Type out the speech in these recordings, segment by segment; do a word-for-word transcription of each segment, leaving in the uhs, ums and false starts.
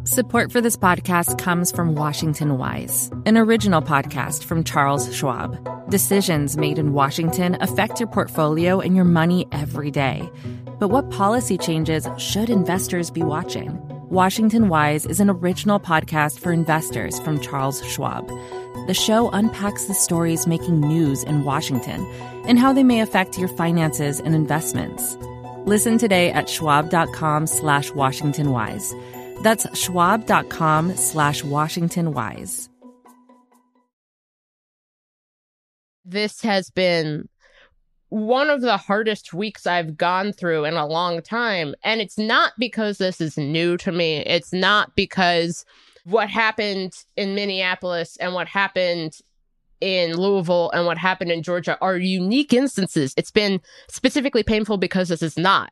Support for this podcast comes from Washington Wise, an original podcast from Charles Schwab. Decisions made in Washington affect your portfolio and your money every day. But what policy changes should investors be watching? Washington Wise is an original podcast for investors from Charles Schwab. The show unpacks the stories making news in Washington and how they may affect your finances and investments. Listen today at schwab.com slash Washington Wise. That's schwab.com slash Washington Wise. This has been one of the hardest weeks I've gone through in a long time. And it's not because this is new to me. It's not because what happened in Minneapolis and what happened in Louisville and what happened in Georgia are unique instances. It's been specifically painful because this is not.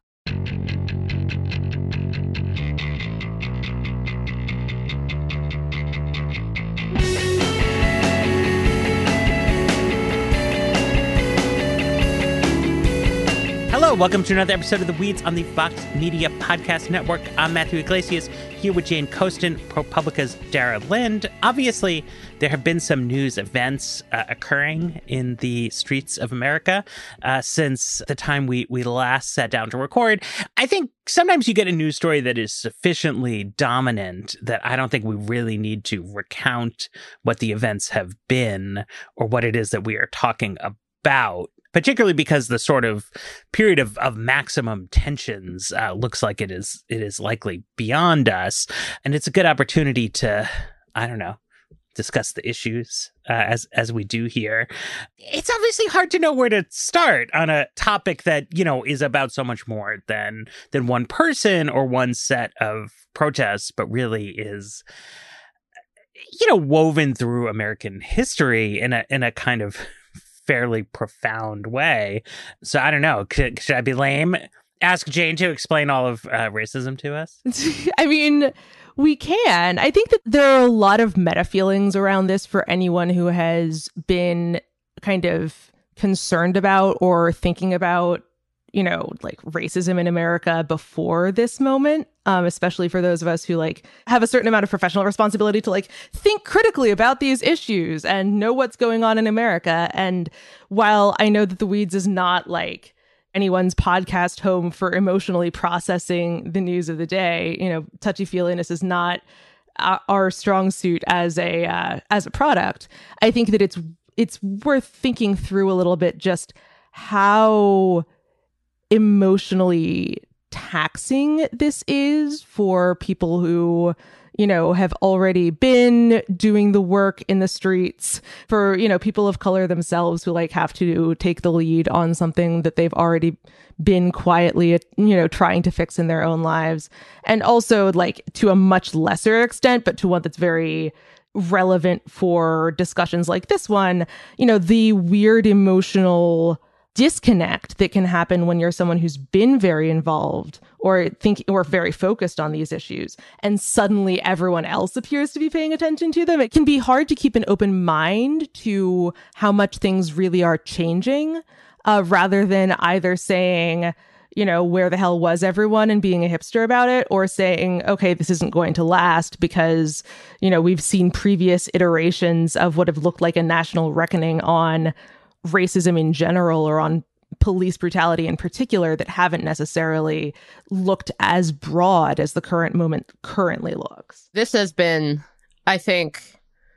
Hello, welcome to another episode of The Weeds on the Vox Media Podcast Network. I'm Matthew Iglesias, here with Jane Coaston, ProPublica's Dara Lind. Obviously, there have been some news events uh, occurring in the streets of America uh, since the time we, we last sat down to record. I think sometimes you get a news story that is sufficiently dominant that I don't think we really need to recount what the events have been or what it is that we are talking about. Particularly because the sort of period of, of maximum tensions uh, looks like it is it is likely beyond us. And it's a good opportunity to, I don't know, discuss the issues uh, as as we do here. It's obviously hard to know where to start on a topic that, you know, is about so much more than than one person or one set of protests, but really is, you know, woven through American history in a in a kind of fairly profound way. So I don't know. Could, should I be lame? Ask Jane to explain all of uh, racism to us? I mean, we can. I think that there are a lot of meta feelings around this for anyone who has been kind of concerned about or thinking about, you know, like racism in America before this moment, um, especially for those of us who like have a certain amount of professional responsibility to like think critically about these issues and know what's going on in America. And while I know that The Weeds is not like anyone's podcast home for emotionally processing the news of the day, you know, touchy-feeliness is not uh, our strong suit as a uh, as a product. I think that it's it's worth thinking through a little bit just how emotionally taxing this is for people who, you know, have already been doing the work in the streets, for, you know, people of color themselves who like have to take the lead on something that they've already been quietly, you know, trying to fix in their own lives. And also like to a much lesser extent, but to one that's very relevant for discussions like this one, you know, the weird emotional disconnect that can happen when you're someone who's been very involved or think or very focused on these issues and suddenly everyone else appears to be paying attention to them. It can be hard to keep an open mind to how much things really are changing, uh, rather than either saying, you know, where the hell was everyone and being a hipster about it, or saying, okay, this isn't going to last because, you know, we've seen previous iterations of what have looked like a national reckoning on racism in general or on police brutality in particular that haven't necessarily looked as broad as the current moment currently looks. This has been, I think,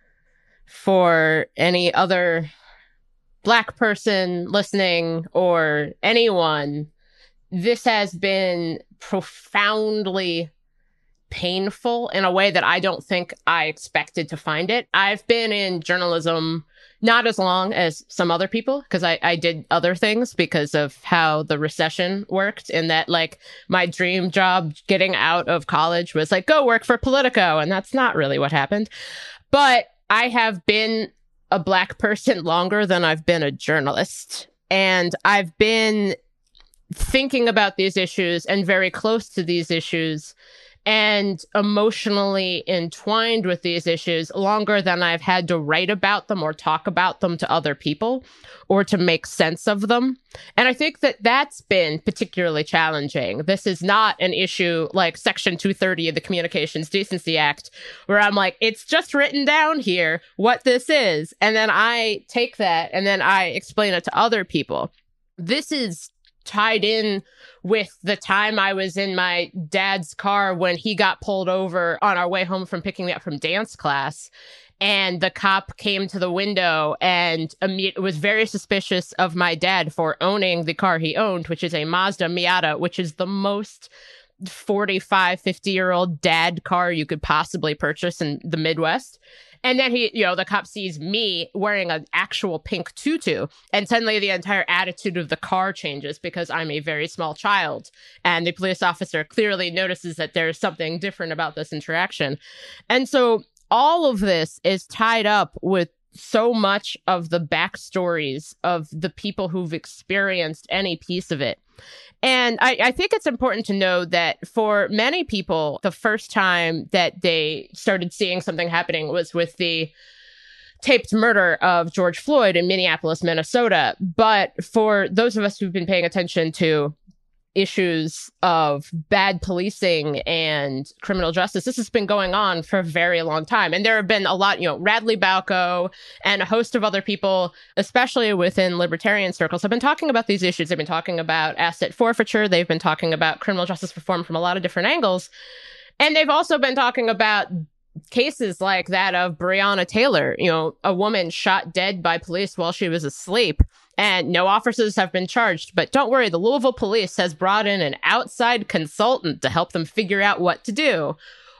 for any other Black person listening or anyone, this has been profoundly painful in a way that I don't think I expected to find it. I've been in journalism not as long as some other people, because I, I did other things because of how the recession worked, and that like my dream job getting out of college was like, go work for Politico. And that's not really what happened. But I have been a Black person longer than I've been a journalist. And I've been thinking about these issues and very close to these issues and emotionally entwined with these issues longer than I've had to write about them or talk about them to other people or to make sense of them. And I think that that's been particularly challenging. This is not an issue like Section two thirty of the Communications Decency Act, where I'm like, it's just written down here what this is. And then I take that and then I explain it to other people. This is tied in with the time I was in my dad's car when he got pulled over on our way home from picking me up from dance class. And the cop came to the window and imme- was very suspicious of my dad for owning the car he owned, which is a Mazda Miata, which is the most forty-five, fifty-year-old dad car you could possibly purchase in the Midwest. And then he, you know, the cop sees me wearing an actual pink tutu, and suddenly the entire attitude of the car changes because I'm a very small child. And the police officer clearly notices that there's something different about this interaction. And so all of this is tied up with so much of the backstories of the people who've experienced any piece of it. And I, I think it's important to know that for many people, the first time that they started seeing something happening was with the taped murder of George Floyd in Minneapolis, Minnesota. But for those of us who've been paying attention to issues of bad policing and criminal justice, this has been going on for a very long time. And there have been a lot, you know, Radley Balco and a host of other people, especially within libertarian circles, have been talking about these issues. They've been talking about asset forfeiture. They've been talking about criminal justice reform from a lot of different angles. And they've also been talking about cases like that of Breonna Taylor, you know, a woman shot dead by police while she was asleep. And no officers have been charged. But don't worry, the Louisville police has brought in an outside consultant to help them figure out what to do.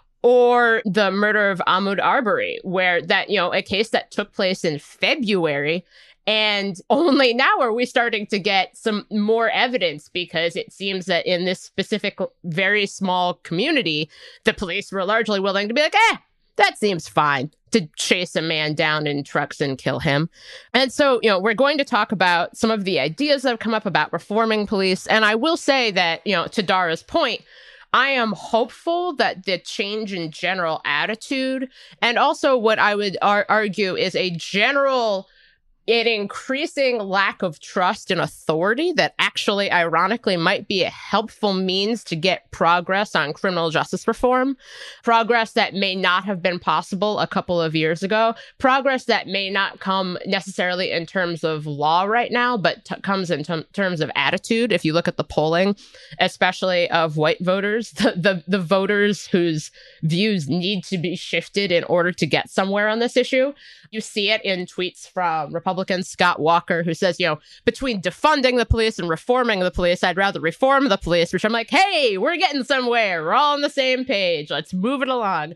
Or the murder of Ahmaud Arbery, where that, you know, a case that took place in February. And only now are we starting to get some more evidence, because it seems that in this specific, very small community, the police were largely willing to be like, eh, that seems fine, to chase a man down in trucks and kill him. And so, you know, we're going to talk about some of the ideas that have come up about reforming police. And I will say that, you know, to Dara's point, I am hopeful that the change in general attitude, and also what I would ar- argue is a general an increasing lack of trust in authority that actually, ironically, might be a helpful means to get progress on criminal justice reform, progress that may not have been possible a couple of years ago, progress that may not come necessarily in terms of law right now, but t- comes in t- terms of attitude. If you look at the polling, especially of white voters, the, the, the voters whose views need to be shifted in order to get somewhere on this issue, you see it in tweets from Republican Scott Walker, who says, you know, between defunding the police and reforming the police, I'd rather reform the police, which I'm like, hey, we're getting somewhere. We're all on the same page. Let's move it along.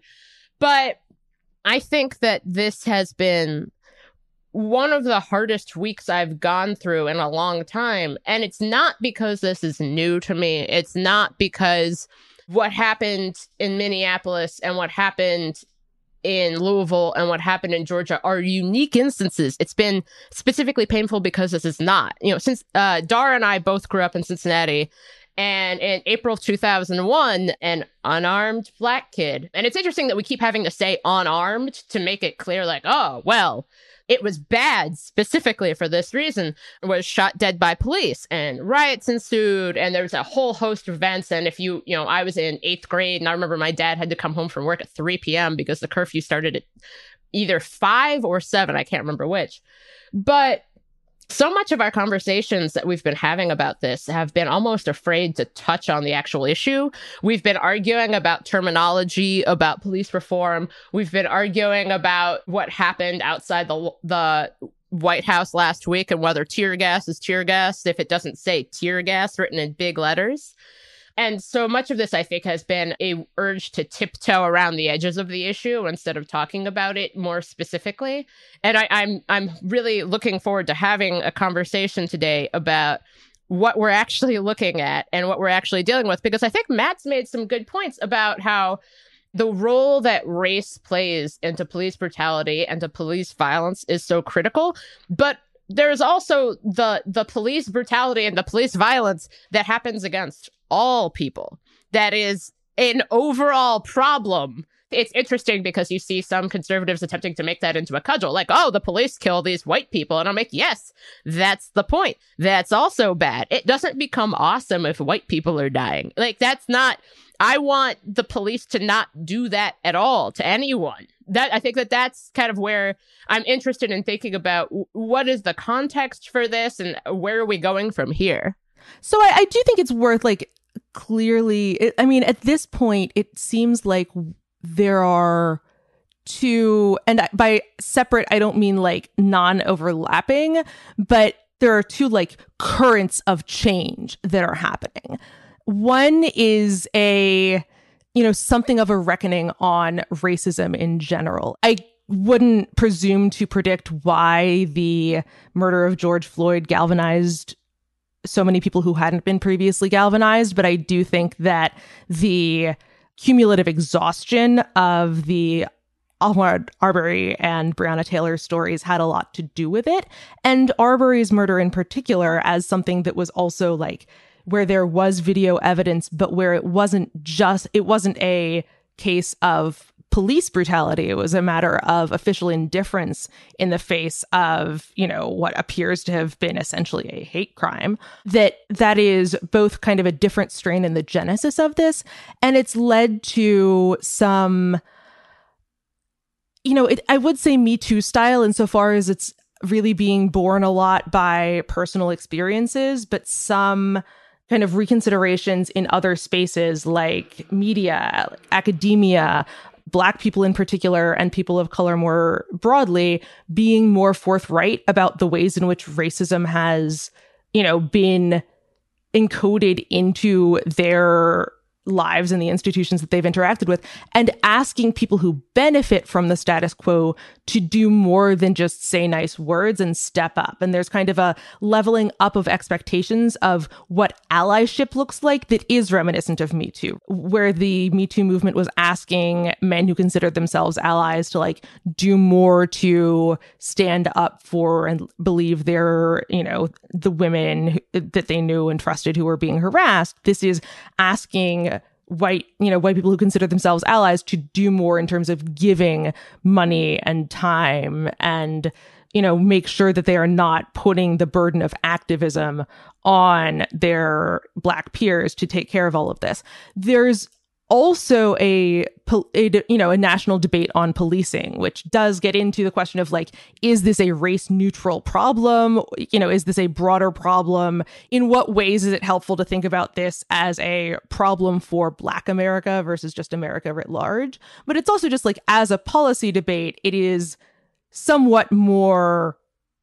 But I think that this has been one of the hardest weeks I've gone through in a long time. And it's not because this is new to me. It's not because what happened in Minneapolis and what happened in Louisville and what happened in Georgia are unique instances. It's been specifically painful because this is not. You know, since uh, Dara and I both grew up in Cincinnati, and in April of two thousand one, an unarmed black kid, and it's interesting that we keep having to say unarmed to make it clear, like, oh, well, it was bad specifically for this reason, was shot dead by police, and riots ensued, and there was a whole host of events. And if you, you know, I was in eighth grade, and I remember my dad had to come home from work at three p.m. because the curfew started at either five or seven. I can't remember which. But so much of our conversations that we've been having about this have been almost afraid to touch on the actual issue. We've been arguing about terminology, about police reform. We've been arguing about what happened outside the the White House last week and whether tear gas is tear gas if it doesn't say tear gas written in big letters. And so much of this, I think, has been a urge to tiptoe around the edges of the issue instead of talking about it more specifically. And I, I'm I'm really looking forward to having a conversation today about what we're actually looking at and what we're actually dealing with, because I think Matt's made some good points about how the role that race plays into police brutality and to police violence is so critical. But there's also the the police brutality and the police violence that happens against all people. That is an overall problem. It's interesting because you see some conservatives attempting to make that into a cudgel, like, oh, the police kill these white people. And I'm like, yes, that's the point. That's also bad. It doesn't become awesome if white people are dying. Like, that's not, I want the police to not do that at all to anyone. That I think that that's kind of where I'm interested in thinking about what is the context for this and where are we going from here? So I, I do think it's worth, like, clearly, it, I mean, at this point, it seems like there are two, and by separate, I don't mean like non-overlapping, but there are two like currents of change that are happening. One is a, you know, something of a reckoning on racism in general. I wouldn't presume to predict why the murder of George Floyd galvanized so many people who hadn't been previously galvanized, but I do think that the cumulative exhaustion of the Ahmaud Arbery and Breonna Taylor stories had a lot to do with it. And Arbery's murder in particular as something that was also like where there was video evidence, but where it wasn't just, it wasn't a case of police brutality. It was a matter of official indifference in the face of, you know, what appears to have been essentially a hate crime. That that is both kind of a different strain in the genesis of this, and it's led to some, you know, it, I would say Me Too style insofar as it's really being born a lot by personal experiences, but some kind of reconsiderations in other spaces like media, academia, Black people in particular, and people of color more broadly, being more forthright about the ways in which racism has, you know, been encoded into their lives and the institutions that they've interacted with, and asking people who benefit from the status quo to do more than just say nice words and step up. And there's kind of a leveling up of expectations of what allyship looks like that is reminiscent of Me Too, where the Me Too movement was asking men who considered themselves allies to like do more to stand up for and believe they're, you know, the women that they knew and trusted who were being harassed. This is asking white, you know, white people who consider themselves allies to do more in terms of giving money and time and, you know, make sure that they are not putting the burden of activism on their Black peers to take care of all of this. There's also a, a, you know, a national debate on policing, which does get into the question of like, is this a race neutral problem? You know, is this a broader problem? In what ways is it helpful to think about this as a problem for Black America versus just America writ large? But it's also just like, as a policy debate, it is somewhat more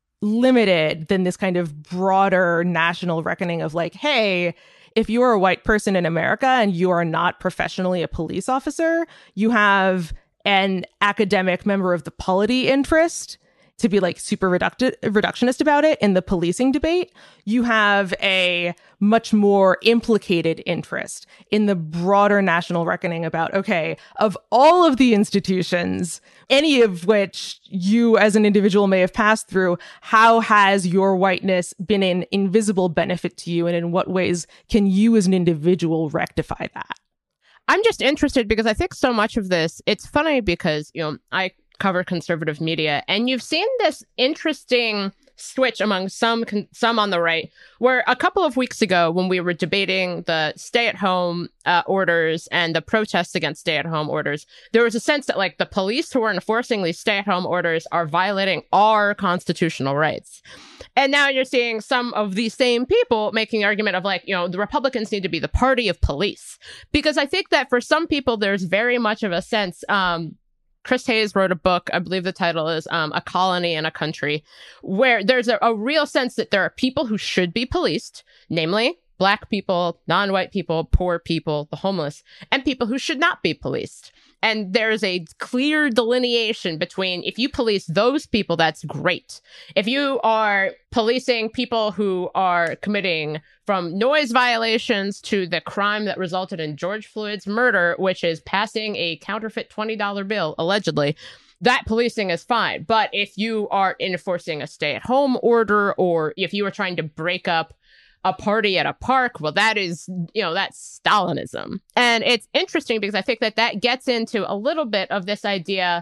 limited than this kind of broader national reckoning of like, hey, if you are a white person in America and you are not professionally a police officer, you have an academic member of the polity interest to be like super reducti- reductionist about it in the policing debate. You have a much more implicated interest in the broader national reckoning about, okay, of all of the institutions, any of which you as an individual may have passed through, how has your whiteness been an invisible benefit to you? And in what ways can you as an individual rectify that? I'm just interested because I think so much of this, it's funny because, you know, I cover conservative media, and you've seen this interesting switch among some con- some on the right, where a couple of weeks ago when we were debating the stay-at-home uh, orders and the protests against stay-at-home orders, there was a sense that like the police who are enforcing these stay-at-home orders are violating our constitutional rights. And now you're seeing some of these same people making the argument of like, you know, the Republicans need to be the party of police. Because I think that for some people, there's very much of a sense, um, Chris Hayes wrote a book, I believe the title is um, A Colony and a Country, where there's a, a real sense that there are people who should be policed, namely Black people, non-white people, poor people, the homeless, and people who should not be policed. And there's a clear delineation between if you police those people, that's great. If you are policing people who are committing from noise violations to the crime that resulted in George Floyd's murder, which is passing a counterfeit twenty dollar bill, allegedly, that policing is fine. But if you are enforcing a stay-at-home order, or if you are trying to break up a party at a park. Well, that is, you know, that's Stalinism. And it's interesting because I think that that gets into a little bit of this idea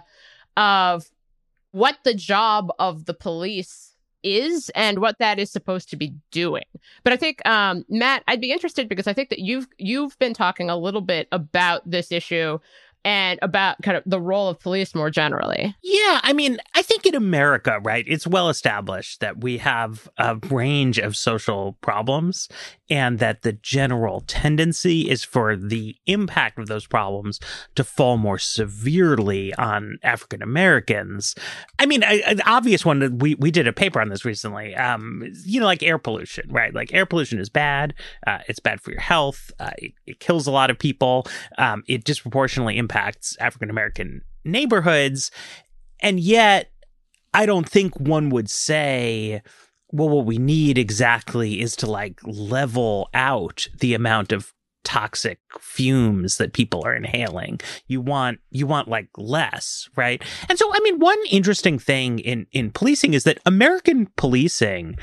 of what the job of the police is and what that is supposed to be doing. But I think, um, Matt, I'd be interested because I think that you've you've been talking a little bit about this issue and about kind of the role of police more generally. Yeah, I mean, I think in America, right, it's well established that we have a range of social problems and that the general tendency is for the impact of those problems to fall more severely on African Americans. I mean, I, an obvious one, that we, we did a paper on this recently, um, you know, like air pollution, right? Like air pollution is bad. Uh, it's bad for your health. Uh, it, it kills a lot of people. Um, it disproportionately impacts impacts African-American neighborhoods. And yet, I don't think one would say, well, what we need exactly is to like level out the amount of toxic fumes that people are inhaling. You want, you want like less, right? And so, I mean, one interesting thing in, in policing is that American policing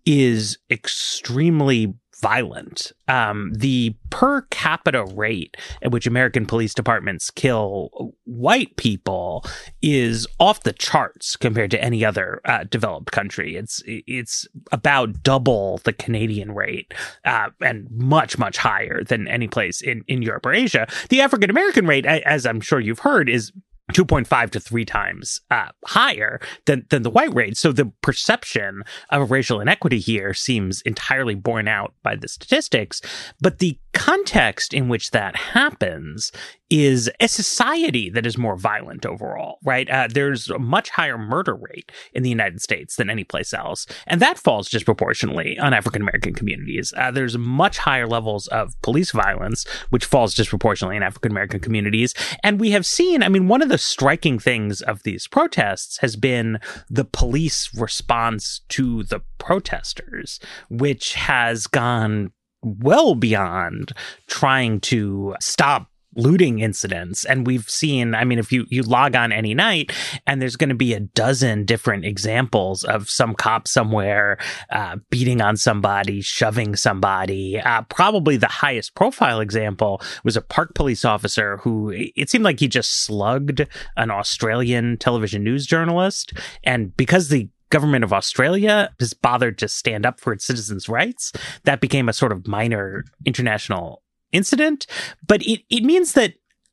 is extremely violent. Um, the per capita rate at which American police departments kill white people is off the charts compared to any other uh, developed country. It's it's about double the Canadian rate uh, and much, much higher than any place in, in Europe or Asia. The African American rate, as I'm sure you've heard, is two point five to three times uh, higher than, than the white rate. So the perception of racial inequity here seems entirely borne out by the statistics. But the context in which that happens is a society that is more violent overall, right? Uh, there's a much higher murder rate in the United States than any place else. And that falls disproportionately on African-American communities. Uh, there's much higher levels of police violence, which falls disproportionately in African-American communities. And we have seen, I mean, one of the striking things of these protests has been the police response to the protesters, which has gone well beyond trying to stop looting incidents. And we've seen, I mean, if you, you log on any night and there's going to be a dozen different examples of some cop somewhere uh, beating on somebody, shoving somebody. Uh, probably the highest profile example was a park police officer who it seemed like he just slugged an Australian television news journalist. And because the government of Australia has bothered to stand up for its citizens' rights, that became a sort of minor international incident. But it, it means that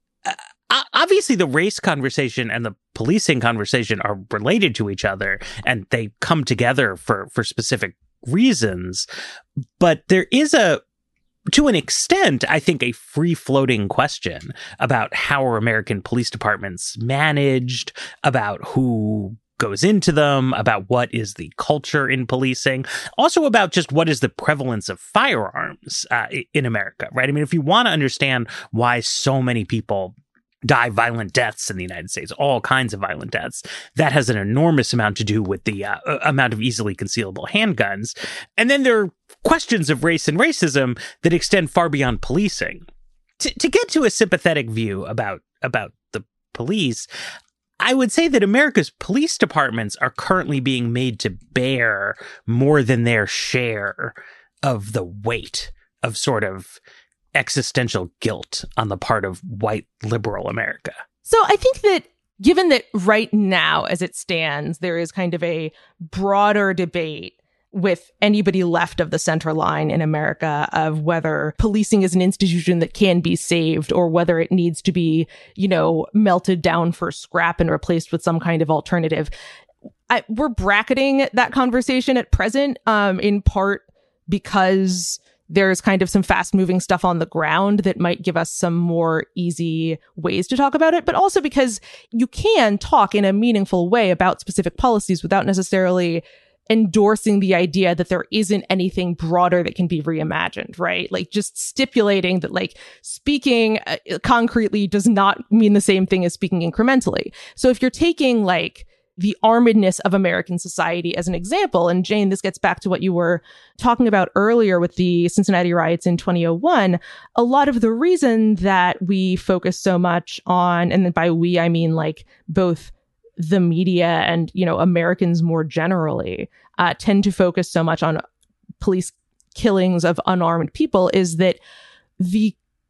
uh, obviously the race conversation and the policing conversation are related to each other and they come together for, for specific reasons. But there is a, to an extent, I think, a free-floating question about how are American police departments managed, about who goes into them, about what is the culture in policing, also about just what is the prevalence of firearms uh, in America, right? I mean, if you want to understand why so many people die violent deaths in the United States, all kinds of violent deaths, that has an enormous amount to do with the uh, amount of easily concealable handguns. And then there are questions of race and racism that extend far beyond policing. To, to get to a sympathetic view about, about the police, I would say that America's police departments are currently being made to bear more than their share of the weight of sort of existential guilt on the part of white liberal America. So I think that given that right now, as it stands, there is kind of a broader debate with anybody left of the center line in America of whether policing is an institution that can be saved or whether it needs to be, you know, melted down for scrap and replaced with some kind of alternative. I, we're bracketing that conversation at present, um, in part because there's kind of some fast moving stuff on the ground that might give us some more easy ways to talk about it, but also because you can talk in a meaningful way about specific policies without necessarily endorsing the idea that there isn't anything broader that can be reimagined, right? Like just stipulating that like speaking uh, concretely does not mean the same thing as speaking incrementally. So if you're taking like the armedness of American society as an example, and Jane, this gets back to what you were talking about earlier with the Cincinnati riots in twenty oh one, a lot of the reason that we focus so much on, and then by we, I mean like both the media and, you know, Americans more generally uh, tend to focus so much on police killings of unarmed people is that the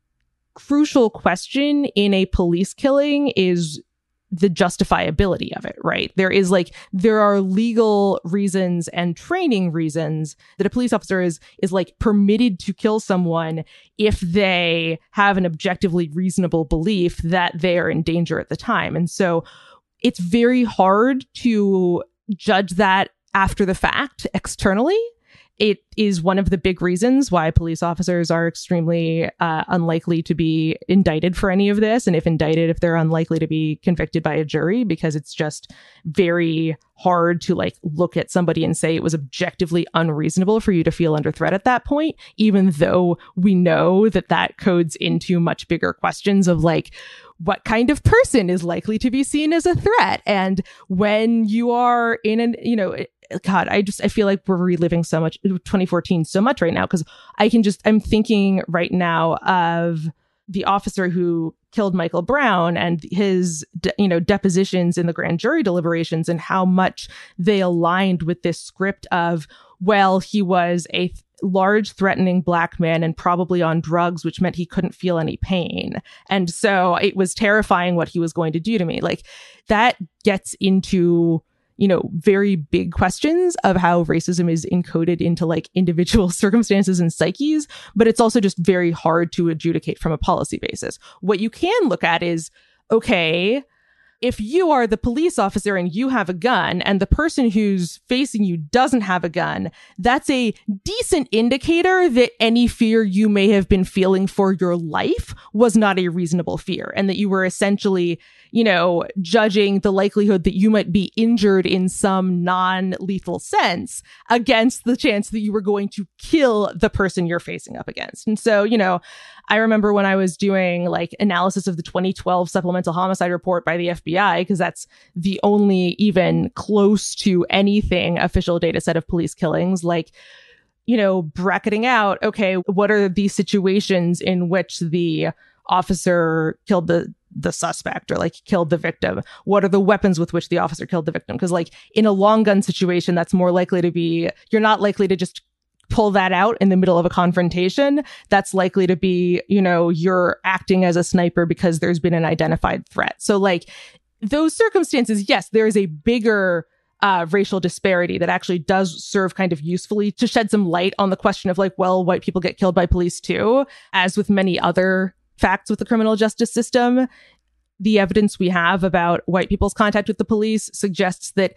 crucial question in a police killing is the justifiability of it, right? There is like, there are legal reasons and training reasons that a police officer is, is like permitted to kill someone if they have an objectively reasonable belief that they are in danger at the time. And so it's very hard to judge that after the fact externally. It is one of the big reasons why police officers are extremely uh, unlikely to be indicted for any of this. And if indicted, if they're unlikely to be convicted by a jury, because it's just very hard to like look at somebody and say it was objectively unreasonable for you to feel under threat at that point, even though we know that that codes into much bigger questions of like, what kind of person is likely to be seen as a threat? And when you are in an, you know, God, I just, I feel like we're reliving so much, twenty fourteen so much right now, because I can just, I'm thinking right now of the officer who killed Michael Brown and his, de- you know, depositions in the grand jury deliberations and how much they aligned with this script of, well, he was a th- large, threatening black man and probably on drugs, which meant he couldn't feel any pain. And so it was terrifying what he was going to do to me. Like that gets into, you know, very big questions of how racism is encoded into like individual circumstances and psyches, but it's also just very hard to adjudicate from a policy basis. What you can look at is, okay, if you are the police officer and you have a gun and the person who's facing you doesn't have a gun, that's a decent indicator that any fear you may have been feeling for your life was not a reasonable fear, and that you were essentially, you know, judging the likelihood that you might be injured in some non-lethal sense against the chance that you were going to kill the person you're facing up against. And so, you know, I remember when I was doing like analysis of the twenty twelve supplemental homicide report by the F B I, because that's the only even close to anything official data set of police killings, like, you know, bracketing out, okay, what are the situations in which the officer killed the the suspect or like killed the victim? What are the weapons with which the officer killed the victim? Because like in a long gun situation, that's more likely to be, you're not likely to just pull that out in the middle of a confrontation. That's likely to be, you know, you're acting as a sniper because there's been an identified threat. So like those circumstances, yes, there is a bigger uh, racial disparity that actually does serve kind of usefully to shed some light on the question of like, well, white people get killed by police too, as with many other facts with the criminal justice system. The evidence we have about white people's contact with the police suggests that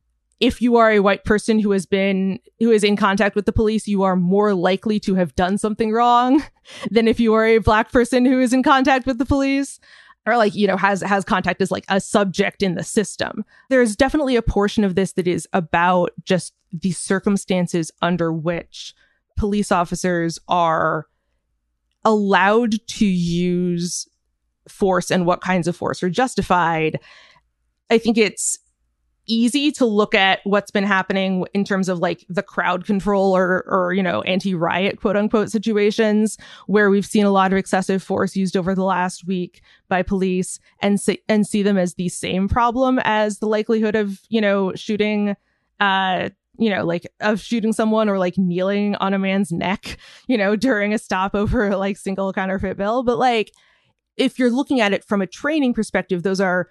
if you are a white person who has been, who is in contact with the police, you are more likely to have done something wrong than if you are a black person who is in contact with the police, or like, you know, has, has contact as like a subject in the system. There's definitely a portion of this that is about just the circumstances under which police officers are allowed to use force and what kinds of force are justified. I think it's easy to look at what's been happening in terms of like the crowd control or, or, you know, anti-riot quote unquote situations where we've seen a lot of excessive force used over the last week by police, and see, and see them as the same problem as the likelihood of, you know, shooting, uh, you know, like of shooting someone or like kneeling on a man's neck, you know, during a stop over like single counterfeit bill. But like, if you're looking at it from a training perspective, those are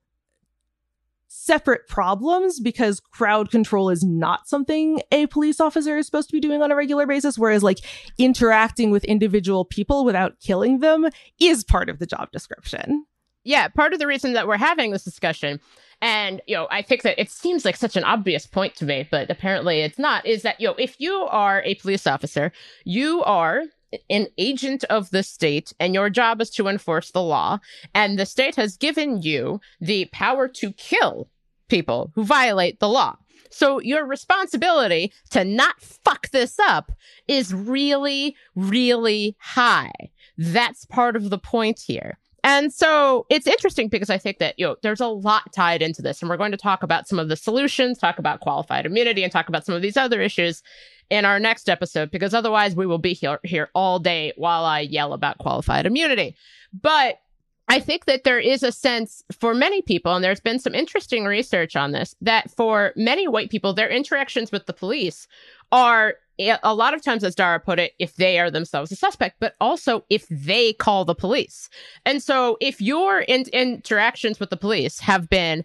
separate problems, because crowd control is not something a police officer is supposed to be doing on a regular basis, whereas like interacting with individual people without killing them is part of the job description. Yeah, part of the reason that we're having this discussion, and, you know, I think that it seems like such an obvious point to me, but apparently it's not, is that, you know, if you are a police officer, you are an agent of the state, and your job is to enforce the law, and the state has given you the power to kill people who violate the law. So your responsibility to not fuck this up is really, really high. That's part of the point here. And so it's interesting because I think that, you know, there's a lot tied into this, and we're going to talk about some of the solutions, talk about qualified immunity, and talk about some of these other issues in our next episode, because otherwise we will be here, here all day while I yell about qualified immunity. But I think that there is a sense for many people, and there's been some interesting research on this, that for many white people, their interactions with the police are a lot of times, as Dara put it, if they are themselves a suspect, but also if they call the police. And so if your in- interactions with the police have been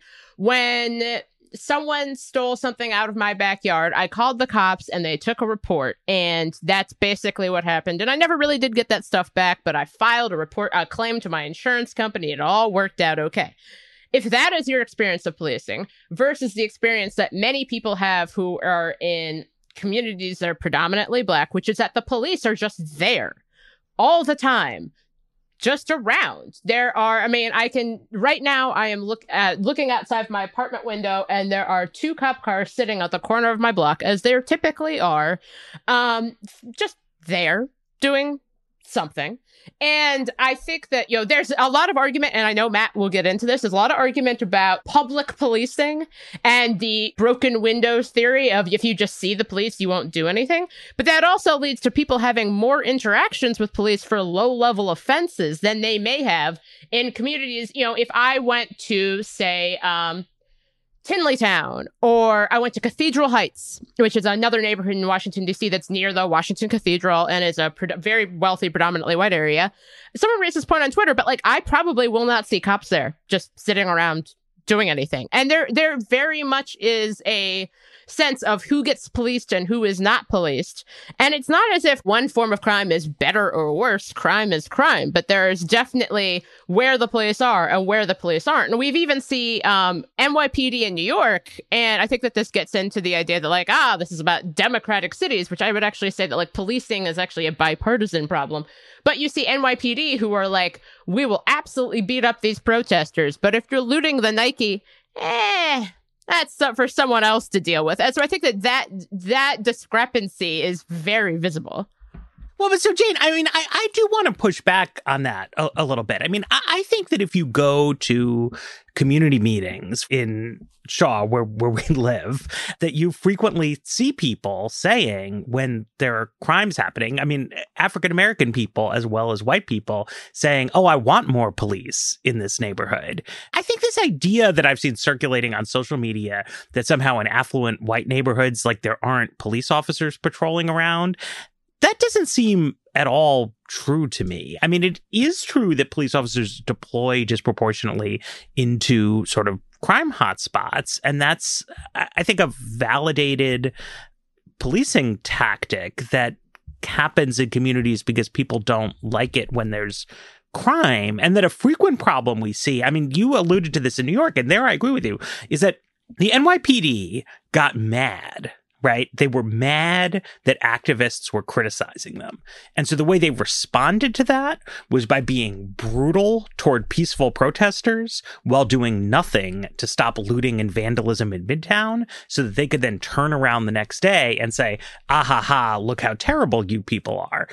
when someone stole something out of my backyard, I called the cops and they took a report, and that's basically what happened. And I never really did get that stuff back, but I filed a report, a claim to my insurance company. It all worked out okay. If that is your experience of policing versus the experience that many people have who are in communities that are predominantly Black, which is that the police are just there all the time, just around. There are, I mean, I can, right now, I am look at, looking outside my apartment window, and there are two cop cars sitting at the corner of my block, as there typically are, um, just there doing something. And I think that, you know, there's a lot of argument, and I know Matt will get into this, there's a lot of argument about public policing and the broken windows theory of if you just see the police, you won't do anything. But that also leads to people having more interactions with police for low-level offenses than they may have in communities. You know, if I went to, say, um, Tinleytown, or I went to Cathedral Heights, which is another neighborhood in Washington, D C that's near the Washington Cathedral and is a pre- very wealthy, predominantly white area. Someone raised this point on Twitter, but like, I probably will not see cops there just sitting around doing anything. And there, there very much is a sense of who gets policed and who is not policed. And it's not as if one form of crime is better or worse. Crime is crime, but there is definitely where the police are and where the police aren't. And we've even see um, N Y P D in New York. And I think that this gets into the idea that like, ah, this is about democratic cities, which I would actually say that like policing is actually a bipartisan problem. But you see N Y P D who are like, we will absolutely beat up these protesters. But if you're looting the Nike, eh, that's for someone else to deal with. And so I think that that, that discrepancy is very visible. Well, but so Jane, I mean, I, I do want to push back on that a, a little bit. I mean, I, I think that if you go to community meetings in Shaw, where, where we live, that you frequently see people saying when there are crimes happening, I mean, African-American people as well as white people saying, oh, I want more police in this neighborhood. I think this idea that I've seen circulating on social media that somehow in affluent white neighborhoods, like there aren't police officers patrolling around, that doesn't seem at all true to me. I mean, it is true that police officers deploy disproportionately into sort of crime hotspots, and that's, I think, a validated policing tactic that happens in communities because people don't like it when there's crime, and that a frequent problem we see, I mean, you alluded to this in New York, and there I agree with you, is that the N Y P D got mad. Right? They were mad that activists were criticizing them. And so the way they responded to that was by being brutal toward peaceful protesters while doing nothing to stop looting and vandalism in Midtown so that they could then turn around the next day and say, ah ha ha, look how terrible you people are.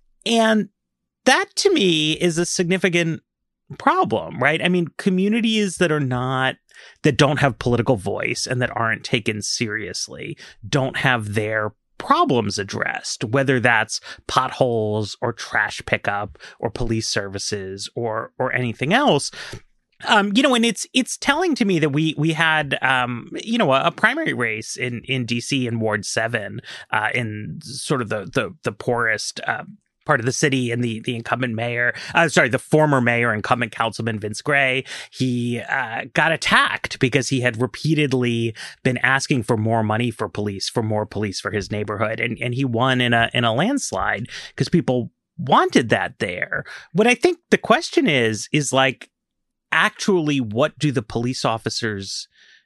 And that to me is a significant problem, right? I mean, communities that are not, that don't have political voice and that aren't taken seriously don't have their problems addressed, whether that's potholes or trash pickup or police services or or anything else. Um, you know, and it's it's telling to me that we we had, um, you know, a, a primary race in in D C in Ward seven, uh, in sort of the the the poorest Uh, part of the city, and the the incumbent mayor, uh, sorry, the former mayor, incumbent councilman Vince Gray, he uh, got attacked because he had repeatedly been asking for more money for police, for more police for his neighborhood, and and he won in a in a landslide because people wanted that there. What I think the question is is like, actually, what do the police officers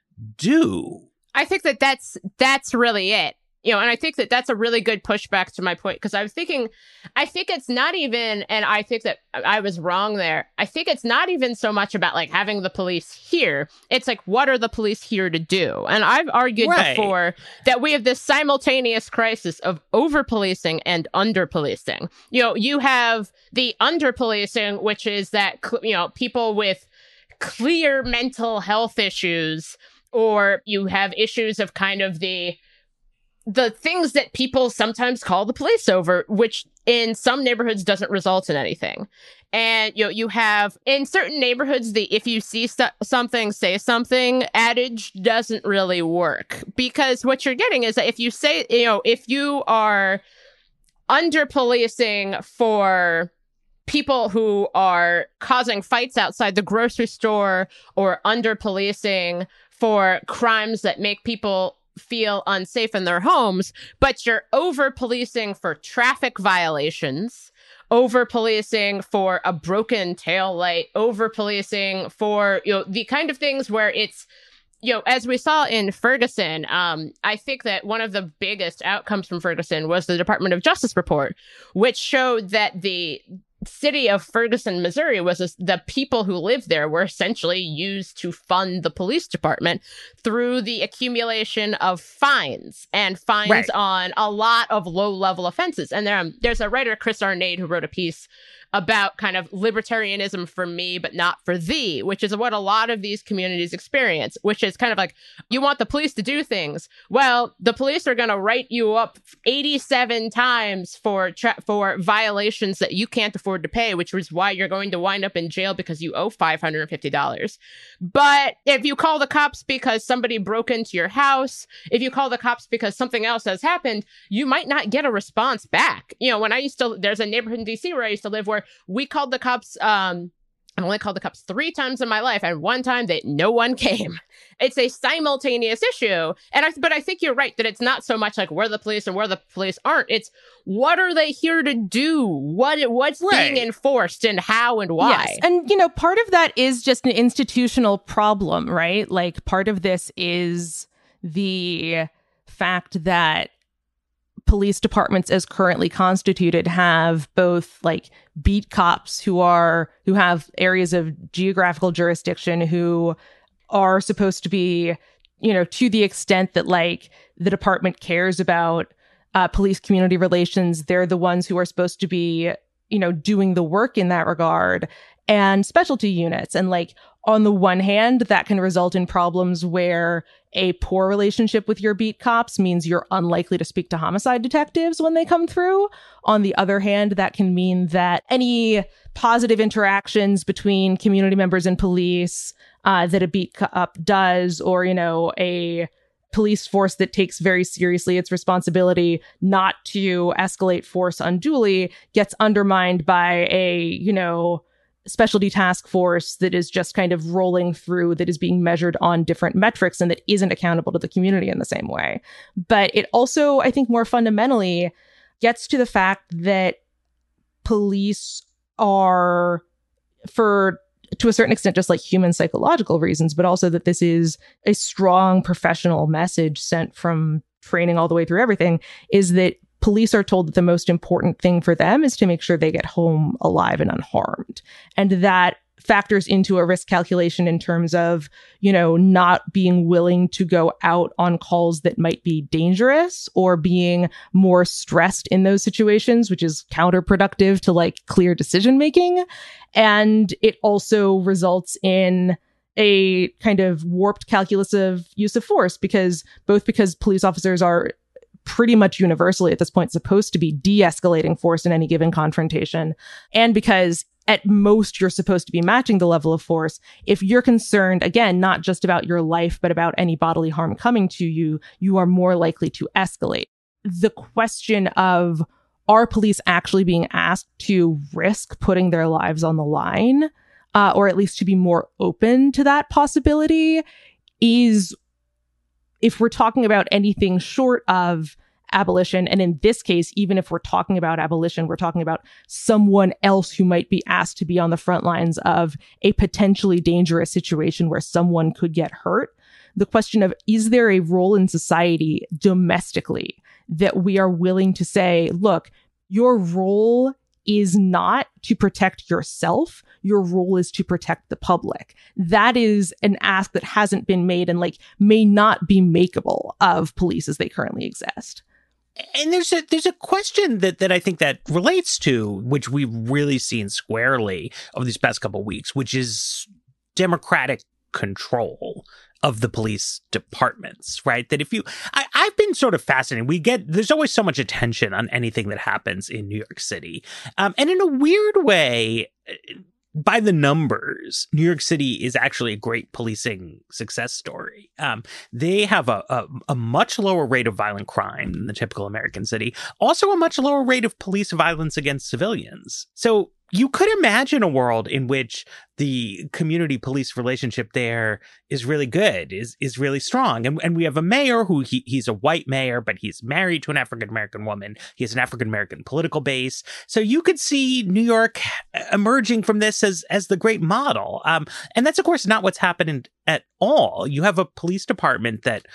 do? I think that that's that's really it. You know, and I think that that's a really good pushback to my point, because I was thinking, I think it's not even, and I think that I was wrong there. I think it's not even so much about like having the police here. It's like, what are the police here to do? And I've argued right. before that we have this simultaneous crisis of over-policing and under-policing. You know, you have the under-policing, which is that, you know, people with clear mental health issues, or you have issues of kind of the the things that people sometimes call the police over, which in some neighborhoods doesn't result in anything. And you know, you have in certain neighborhoods, the if you see st- something, say something adage doesn't really work, because what you're getting is that if you say, you know, if you are under policing for people who are causing fights outside the grocery store, or under policing for crimes that make people feel unsafe in their homes, but you're over policing for traffic violations, over policing for a broken tail light, over policing for, you know, the kind of things where it's, you know, as we saw in Ferguson, um, I think that one of the biggest outcomes from Ferguson was the Department of Justice report, which showed that the city of Ferguson, Missouri, was a, the people who lived there were essentially used to fund the police department through the accumulation of fines and fines right. on a lot of low-level offenses. And there, um, there's a writer, Chris Arnade, who wrote a piece about kind of libertarianism for me, but not for thee, which is what a lot of these communities experience, which is kind of like, you want the police to do things. Well, the police are going to write you up eighty-seven times for tra- for violations that you can't afford to pay, which is why you're going to wind up in jail because you owe five hundred fifty dollars. But if you call the cops because somebody broke into your house, if you call the cops because something else has happened, you might not get a response back. You know, when I used to, there's a neighborhood in D C where I used to live where we called the cops, um, I've only called the cops three times in my life, and one time that no one came. It's a simultaneous issue. And I, but I think you're right that it's not so much like we're the police and where the police aren't. It's what are they here to do? What What's right. being enforced and how and why? Yes. And, you know, part of that is just an institutional problem, right? Like part of this is the fact that police departments as currently constituted have both like beat cops who are who have areas of geographical jurisdiction who are supposed to be, you know, to the extent that like the department cares about uh, police community relations, they're the ones who are supposed to be, you know, doing the work in that regard, and specialty units. And like on the one hand, that can result in problems where a poor relationship with your beat cops means you're unlikely to speak to homicide detectives when they come through. On the other hand, that can mean that any positive interactions between community members and police uh, that a beat cop does, or, you know, a police force that takes very seriously its responsibility not to escalate force unduly, gets undermined by a, you know, specialty task force that is just kind of rolling through, that is being measured on different metrics and that isn't accountable to the community in the same way. But it also, I think more fundamentally, gets to the fact that police are, for to a certain extent, just like human psychological reasons, but also that this is a strong professional message sent from training all the way through everything, is that police are told that the most important thing for them is to make sure they get home alive and unharmed. And that factors into a risk calculation in terms of, you know, not being willing to go out on calls that might be dangerous or being more stressed in those situations, which is counterproductive to like clear decision making. And it also results in a kind of warped calculus of use of force, because both because police officers are pretty much universally at this point supposed to be de-escalating force in any given confrontation, and because at most you're supposed to be matching the level of force. If you're concerned, again, not just about your life, but about any bodily harm coming to you, you are more likely to escalate. The question of, are police actually being asked to risk putting their lives on the line, uh, or at least to be more open to that possibility, is, if we're talking about anything short of abolition, and in this case, even if we're talking about abolition, we're talking about someone else who might be asked to be on the front lines of a potentially dangerous situation where someone could get hurt. The question of, is there a role in society domestically that we are willing to say, look, your role is not to protect yourself. Your role is to protect the public. That is an ask that hasn't been made and like may not be makeable of police as they currently exist. And there's a there's a question that, that I think that relates to, which we've really seen squarely over these past couple of weeks, which is democratic control of the police departments, right? That if you, I, I've been sort of fascinated. We get, there's always so much attention on anything that happens in New York City. Um, and in a weird way, by the numbers, New York City is actually a great policing success story. Um, they have a, a, a much lower rate of violent crime than the typical American city, also a much lower rate of police violence against civilians. So you could imagine a world in which the community police relationship there is really good, is is really strong. And, and we have a mayor who he, he's a white mayor, but he's married to an African-American woman. He has an African-American political base. So you could see New York emerging from this as, as the great model. Um, and that's, of course, not what's happened at all. You have a police department that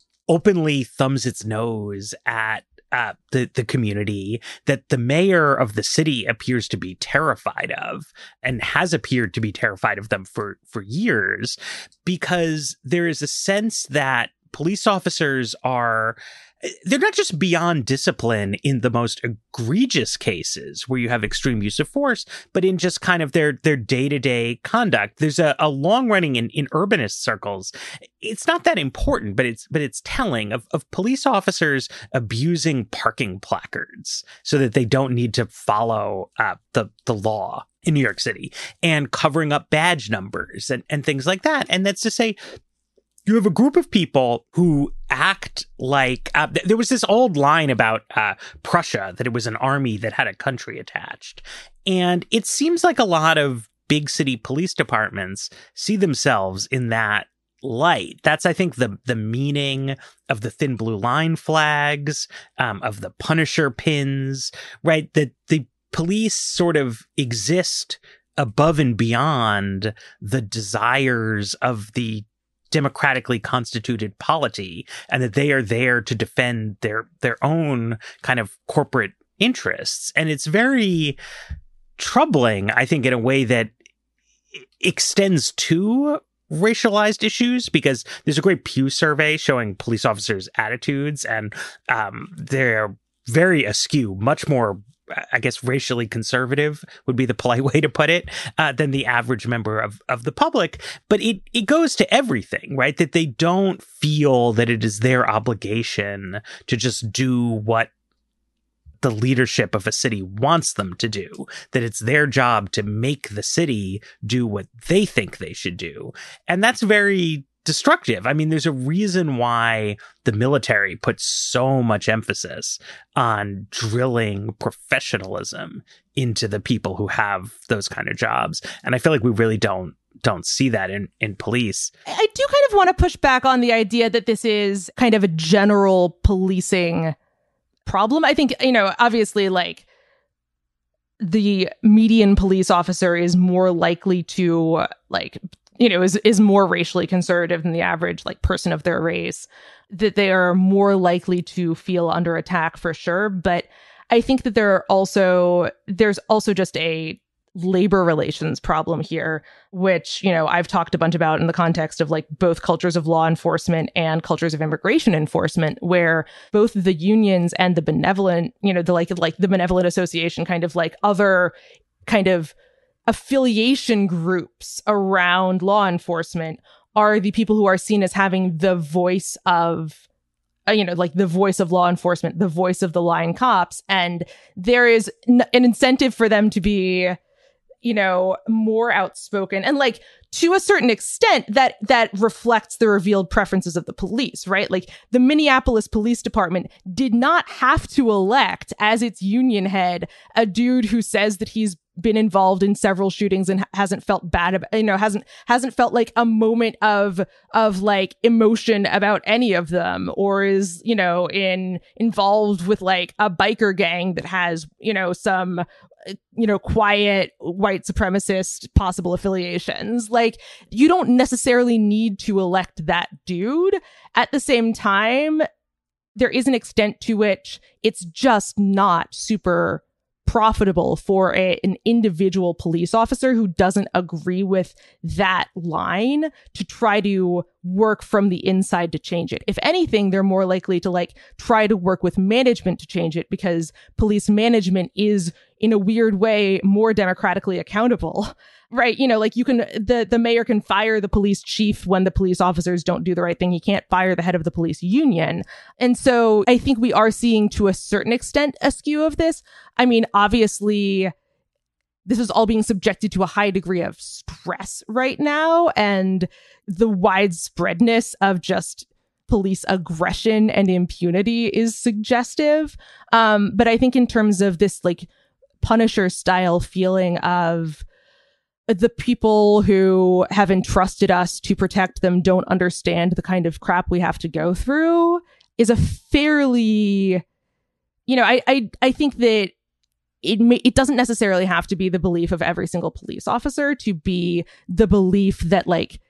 openly thumbs its nose at Uh, the, the community, that the mayor of the city appears to be terrified of and has appeared to be terrified of them for, for years, because there is a sense that police officers are, they're not just beyond discipline in the most egregious cases where you have extreme use of force, but in just kind of their their day-to-day conduct. There's a, a long running in, in urbanist circles. It's not that important, but it's but it's telling of, of police officers abusing parking placards so that they don't need to follow uh, the, the law in New York City, and covering up badge numbers and, and things like that. And that's to say, you have a group of people who act like uh, th- there was this old line about uh, Prussia, that it was an army that had a country attached. And it seems like a lot of big city police departments see themselves in that light. That's, I think, the the meaning of the thin blue line flags, um, of the Punisher pins, right? That the police sort of exist above and beyond the desires of the democratically constituted polity, and that they are there to defend their their own kind of corporate interests. And it's very troubling, I think, in a way that extends to racialized issues, because there's a great Pew survey showing police officers' attitudes, and um, they're very askew, much more, I guess, racially conservative would be the polite way to put it, uh, than the average member of, of the public. But it, it goes to everything, right? That they don't feel that it is their obligation to just do what the leadership of a city wants them to do, that it's their job to make the city do what they think they should do. And that's very destructive. I mean, there's a reason why the military puts so much emphasis on drilling professionalism into the people who have those kind of jobs. And I feel like we really don't don't see that in, in police. I do kind of want to push back on the idea that this is kind of a general policing problem. I think, you know, obviously, like, the median police officer is more likely to, like, you know, is is more racially conservative than the average, like, person of their race, that they are more likely to feel under attack for sure. But I think that there are also, there's also just a labor relations problem here, which, you know, I've talked a bunch about in the context of, like, both cultures of law enforcement and cultures of immigration enforcement, where both the unions and the benevolent, you know, the like like the benevolent association, kind of like other kind of affiliation groups around law enforcement, are the people who are seen as having the voice of, uh, you know, like the voice of law enforcement, the voice of the line cops. And there is n- an incentive for them to be, you know, more outspoken, and, like, to a certain extent that that reflects the revealed preferences of the police, right? Like, the Minneapolis Police Department did not have to elect as its union head a dude who says that he's been involved in several shootings and hasn't felt bad about, you know, hasn't hasn't felt like a moment of of like emotion about any of them, or is, you know, in involved with, like, a biker gang that has, you know, some, you know, quiet white supremacist possible affiliations. Like, you don't necessarily need to elect that dude. At the same time, there is an extent to which it's just not super profitable for a, an individual police officer who doesn't agree with that line to try to work from the inside to change it. If anything, they're more likely to, like, try to work with management to change it, because police management is, in a weird way, more democratically accountable Right. You know, like you can, the, the mayor can fire the police chief when the police officers don't do the right thing. He can't fire the head of the police union. And so I think we are seeing to a certain extent a skew of this. I mean, obviously, this is all being subjected to a high degree of stress right now. And the widespreadness of just police aggression and impunity is suggestive. Um, but I think in terms of this like Punisher style feeling of the people who have entrusted us to protect them don't understand the kind of crap we have to go through is a fairly, you know, I I, I think that it may, it doesn't necessarily have to be the belief of every single police officer to be the belief that like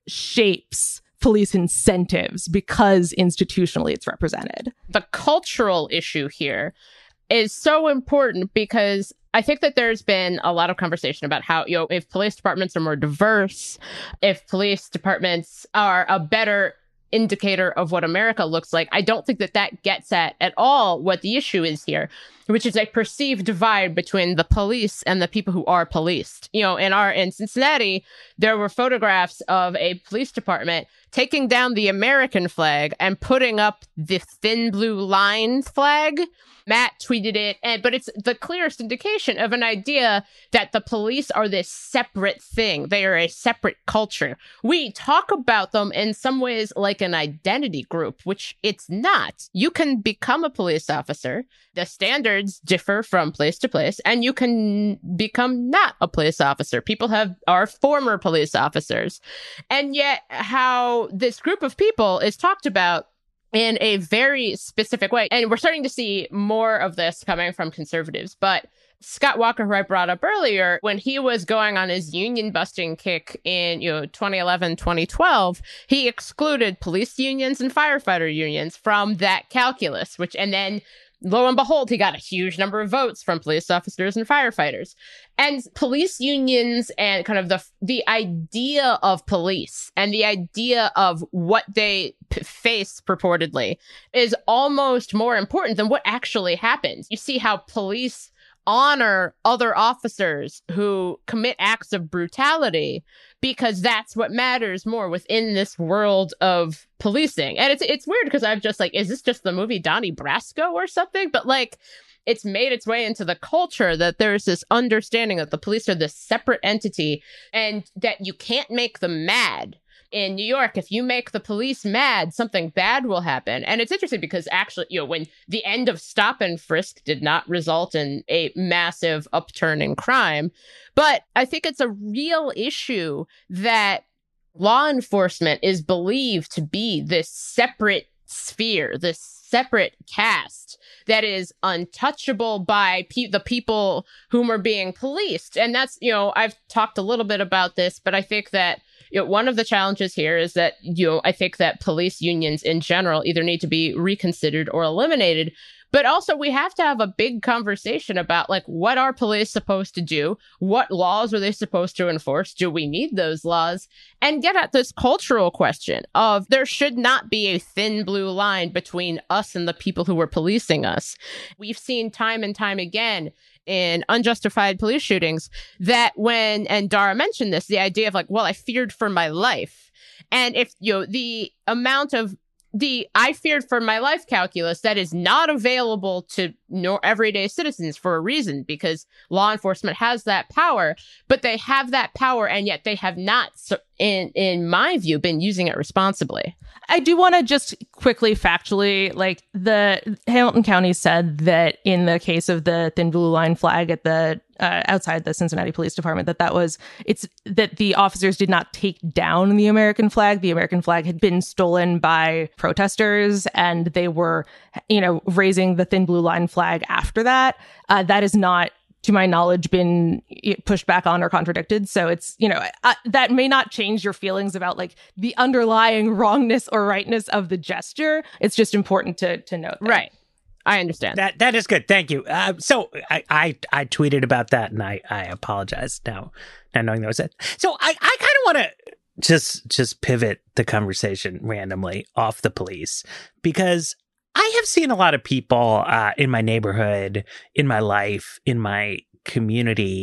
shapes police incentives because institutionally it's represented. The cultural issue here is so important because I think that there's been a lot of conversation about how, you know, if police departments are more diverse, if police departments are a better indicator of what America looks like, I don't think that that gets at at all what the issue is here, which is a perceived divide between the police and the people who are policed. You know, in our in Cincinnati, there were photographs of a police department taking down the American flag and putting up the thin blue line flag. Matt tweeted it, and but it's the clearest indication of an idea that the police are this separate thing. They are a separate culture. We talk about them in some ways like an identity group, which it's not. You can become a police officer. The standards differ from place to place, and you can become not a police officer. People have are former police officers. And yet how this group of people is talked about in a very specific way. And we're starting to see more of this coming from conservatives. But Scott Walker, who I brought up earlier, when he was going on his union busting kick in, you know, twenty eleven, twenty twelve, he excluded police unions and firefighter unions from that calculus, which, and then lo and behold, he got a huge number of votes from police officers and firefighters. And police unions and kind of the the idea of police and the idea of what they p- face purportedly is almost more important than what actually happens. You see how police honor other officers who commit acts of brutality because that's what matters more within this world of policing. And it's it's weird because I'm just like, is this just the movie Donnie Brasco or something? But like, it's made its way into the culture that there's this understanding that the police are this separate entity and that you can't make them mad. In New York, if you make the police mad, something bad will happen. And it's interesting because actually, you know, when the end of stop and frisk did not result in a massive upturn in crime, but I think it's a real issue that law enforcement is believed to be this separate sphere, this separate caste that is untouchable by pe- the people whom are being policed. And that's, you know, I've talked a little bit about this, but I think that you know, one of the challenges here is that, you know, I think that police unions in general either need to be reconsidered or eliminated. But also we have to have a big conversation about, like, what are police supposed to do? What laws are they supposed to enforce? Do we need those laws? And get at this cultural question of there should not be a thin blue line between us and the people who are policing us. We've seen time and time again in unjustified police shootings that when, and Dara mentioned this, the idea of like, well, I feared for my life. And if, you know, the amount of the I feared for my life calculus that is not available to no everyday citizens for a reason, because law enforcement has that power, but they have that power and yet they have not, in in my view, been using it responsibly. I do want to just quickly factually, like, the Hamilton County said that in the case of the thin blue line flag at the uh, outside the Cincinnati Police Department, that that was it's that the officers did not take down the American flag. The American flag had been stolen by protesters, and they were, you know, raising the thin blue line flag after that. Uh, that is not, to my knowledge, been pushed back on or contradicted. So it's, you know, uh, that may not change your feelings about like the underlying wrongness or rightness of the gesture. It's just important to to note that. Right. I understand. That that is good. Thank you. Uh, so I, I I tweeted about that, and I, I apologize now, now knowing that was it. So I, I kind of want to just just pivot the conversation randomly off the police, because I have seen a lot of people uh, in my neighborhood, in my life, in my community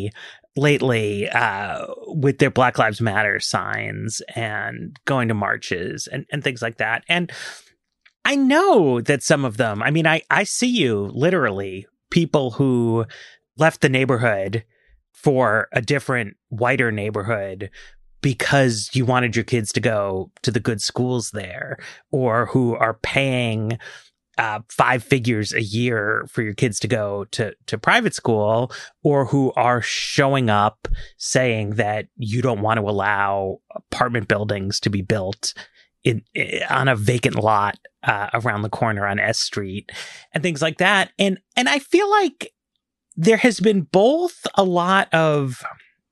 lately uh, with their Black Lives Matter signs and going to marches and, and things like that. And I know that some of them, I mean, I, I see you literally, people who left the neighborhood for a different, whiter neighborhood because you wanted your kids to go to the good schools there, or who are paying uh, five figures a year for your kids to go to, to private school, or who are showing up saying that you don't want to allow apartment buildings to be built in, in on a vacant lot uh, around the corner on S Street and things like that. And and I feel like there has been both a lot of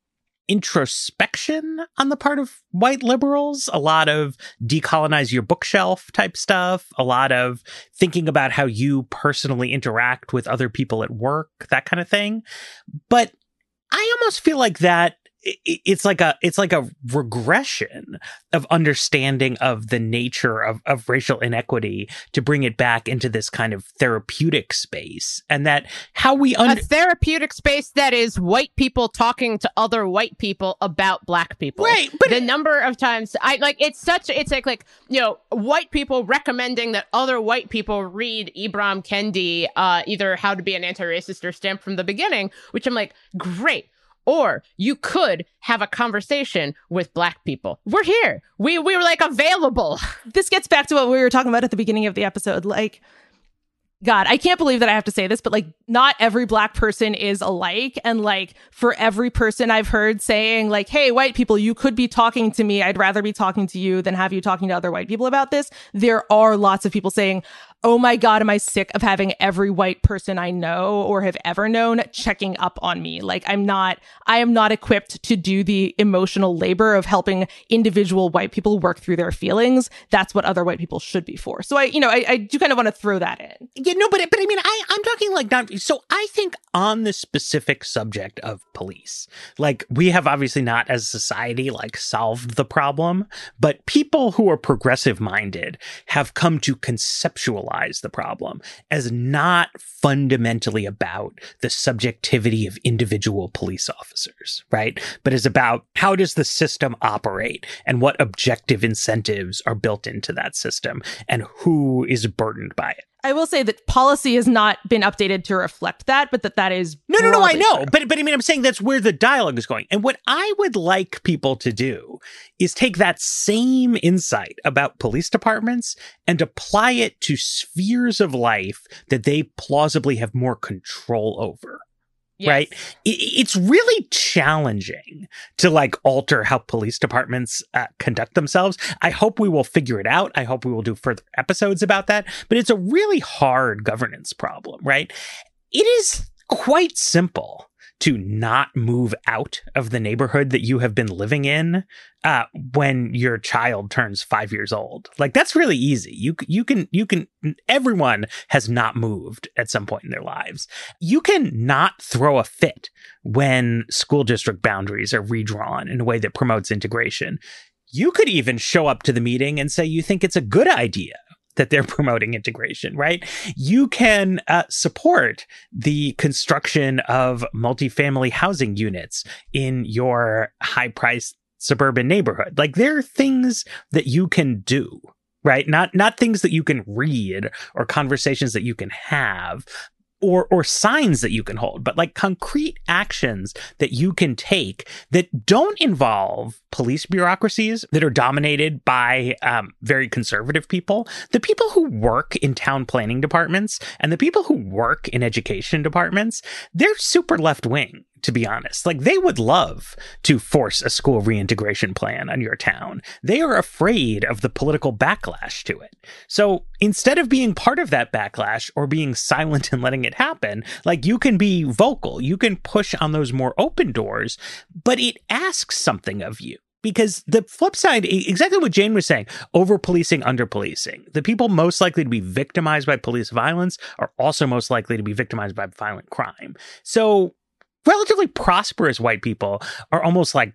introspection on the part of white liberals, a lot of decolonize your bookshelf type stuff, a lot of thinking about how you personally interact with other people at work, that kind of thing. But I almost feel like that it's like a it's like a regression of understanding of the nature of, of racial inequity to bring it back into this kind of therapeutic space, and that how we under- a therapeutic space that is white people talking to other white people about black people. Right, but the number of times I like it's such it's like like you know white people recommending that other white people read Ibram Kendi, uh, either How to Be an Anti-Racist or Stamped from the Beginning, which I'm like, great. Or you could have a conversation with black people. We're here. We we were like available. This gets back to what we were talking about at the beginning of the episode. Like, God, I can't believe that I have to say this, but like, not every black person is alike. And like, for every person I've heard saying like, hey, white people, you could be talking to me. I'd rather be talking to you than have you talking to other white people about this. There are lots of people saying, oh my God, am I sick of having every white person I know or have ever known checking up on me? Like, I'm not, I am not equipped to do the emotional labor of helping individual white people work through their feelings. That's what other white people should be for. So I, you know, I, I do kind of want to throw that in. Yeah, no, but but I mean, I, I'm talking like not. So I think on the specific subject of police, like we have obviously not as a society like solved the problem, but people who are progressive minded have come to conceptualize the problem as not fundamentally about the subjectivity of individual police officers, right? But is about how does the system operate and what objective incentives are built into that system and who is burdened by it. I will say that policy has not been updated to reflect that, but that that is no, no, no. I know, true. but but I mean, I'm saying that's where the dialogue is going. And what I would like people to do is take that same insight about police departments and apply it to spheres of life that they plausibly have more control over. Yes. Right. It's really challenging to like alter how police departments uh, conduct themselves. I hope we will figure it out. I hope we will do further episodes about that. But it's a really hard governance problem, right? It is quite simple to not move out of the neighborhood that you have been living in uh, when your child turns five years old. Like, that's really easy. You you can you can everyone has not moved at some point in their lives. You can not throw a fit when school district boundaries are redrawn in a way that promotes integration. You could even show up to the meeting and say you think it's a good idea that they're promoting integration, right? You can uh, support the construction of multifamily housing units in your high-priced suburban neighborhood. Like, there are things that you can do, right? Not not things that you can read or conversations that you can have, or or signs that you can hold, but like concrete actions that you can take that don't involve police bureaucracies that are dominated by um, very conservative people. The people who work in town planning departments and the people who work in education departments, they're super left wing, to be honest. Like, they would love to force a school reintegration plan on your town. They are afraid of the political backlash to it. So instead of being part of that backlash or being silent and letting it happen, like, you can be vocal, you can push on those more open doors, but it asks something of you. Because the flip side, exactly what Jane was saying, over-policing, under-policing. The people most likely to be victimized by police violence are also most likely to be victimized by violent crime. So relatively prosperous white people are almost like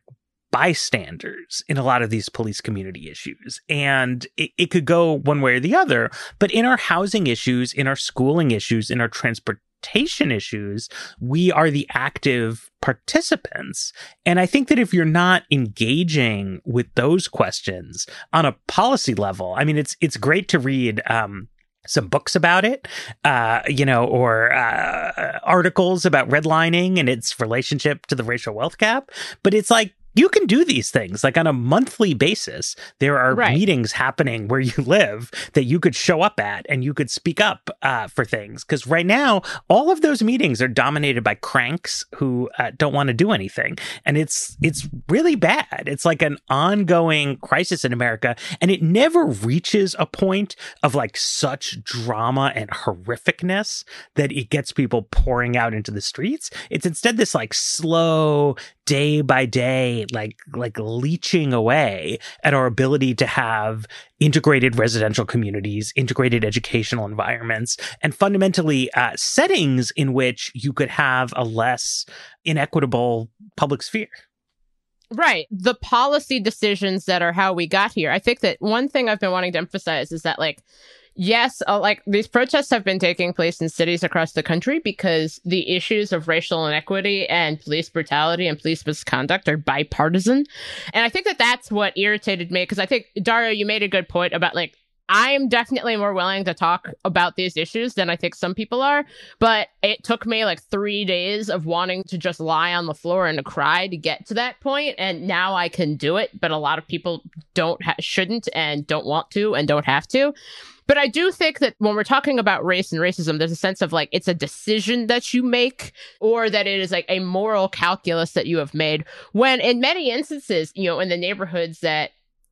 bystanders in a lot of these police community issues. And it, it could go one way or the other. But in our housing issues, in our schooling issues, in our transport representation issues, we are the active participants. And I think that if you're not engaging with those questions on a policy level, I mean, it's it's great to read um, some books about it, uh, you know, or uh, articles about redlining and its relationship to the racial wealth gap. But it's like, you can do these things like on a monthly basis. There are right. meetings happening where you live that you could show up at and you could speak up uh, for things. Because right now, all of those meetings are dominated by cranks who uh, don't want to do anything. And it's it's really bad. It's like an ongoing crisis in America. And it never reaches a point of like such drama and horrificness that it gets people pouring out into the streets. It's instead this like slow, day by day, like like leeching away at our ability to have integrated residential communities, integrated educational environments, and fundamentally uh, settings in which you could have a less inequitable public sphere. Right. The policy decisions that are how we got here. I think that one thing I've been wanting to emphasize is that, like, yes, uh, like these protests have been taking place in cities across the country because the issues of racial inequity and police brutality and police misconduct are bipartisan. And I think that that's what irritated me, because I think, Daria, you made a good point about, like, I am definitely more willing to talk about these issues than I think some people are. But it took me like three days of wanting to just lie on the floor and to cry to get to that point. And now I can do it. But a lot of people don't, ha- shouldn't and don't want to and don't have to. But I do think that when we're talking about race and racism, there's a sense of like it's a decision that you make, or that it is like a moral calculus that you have made. When in many instances, you know, in the neighborhoods that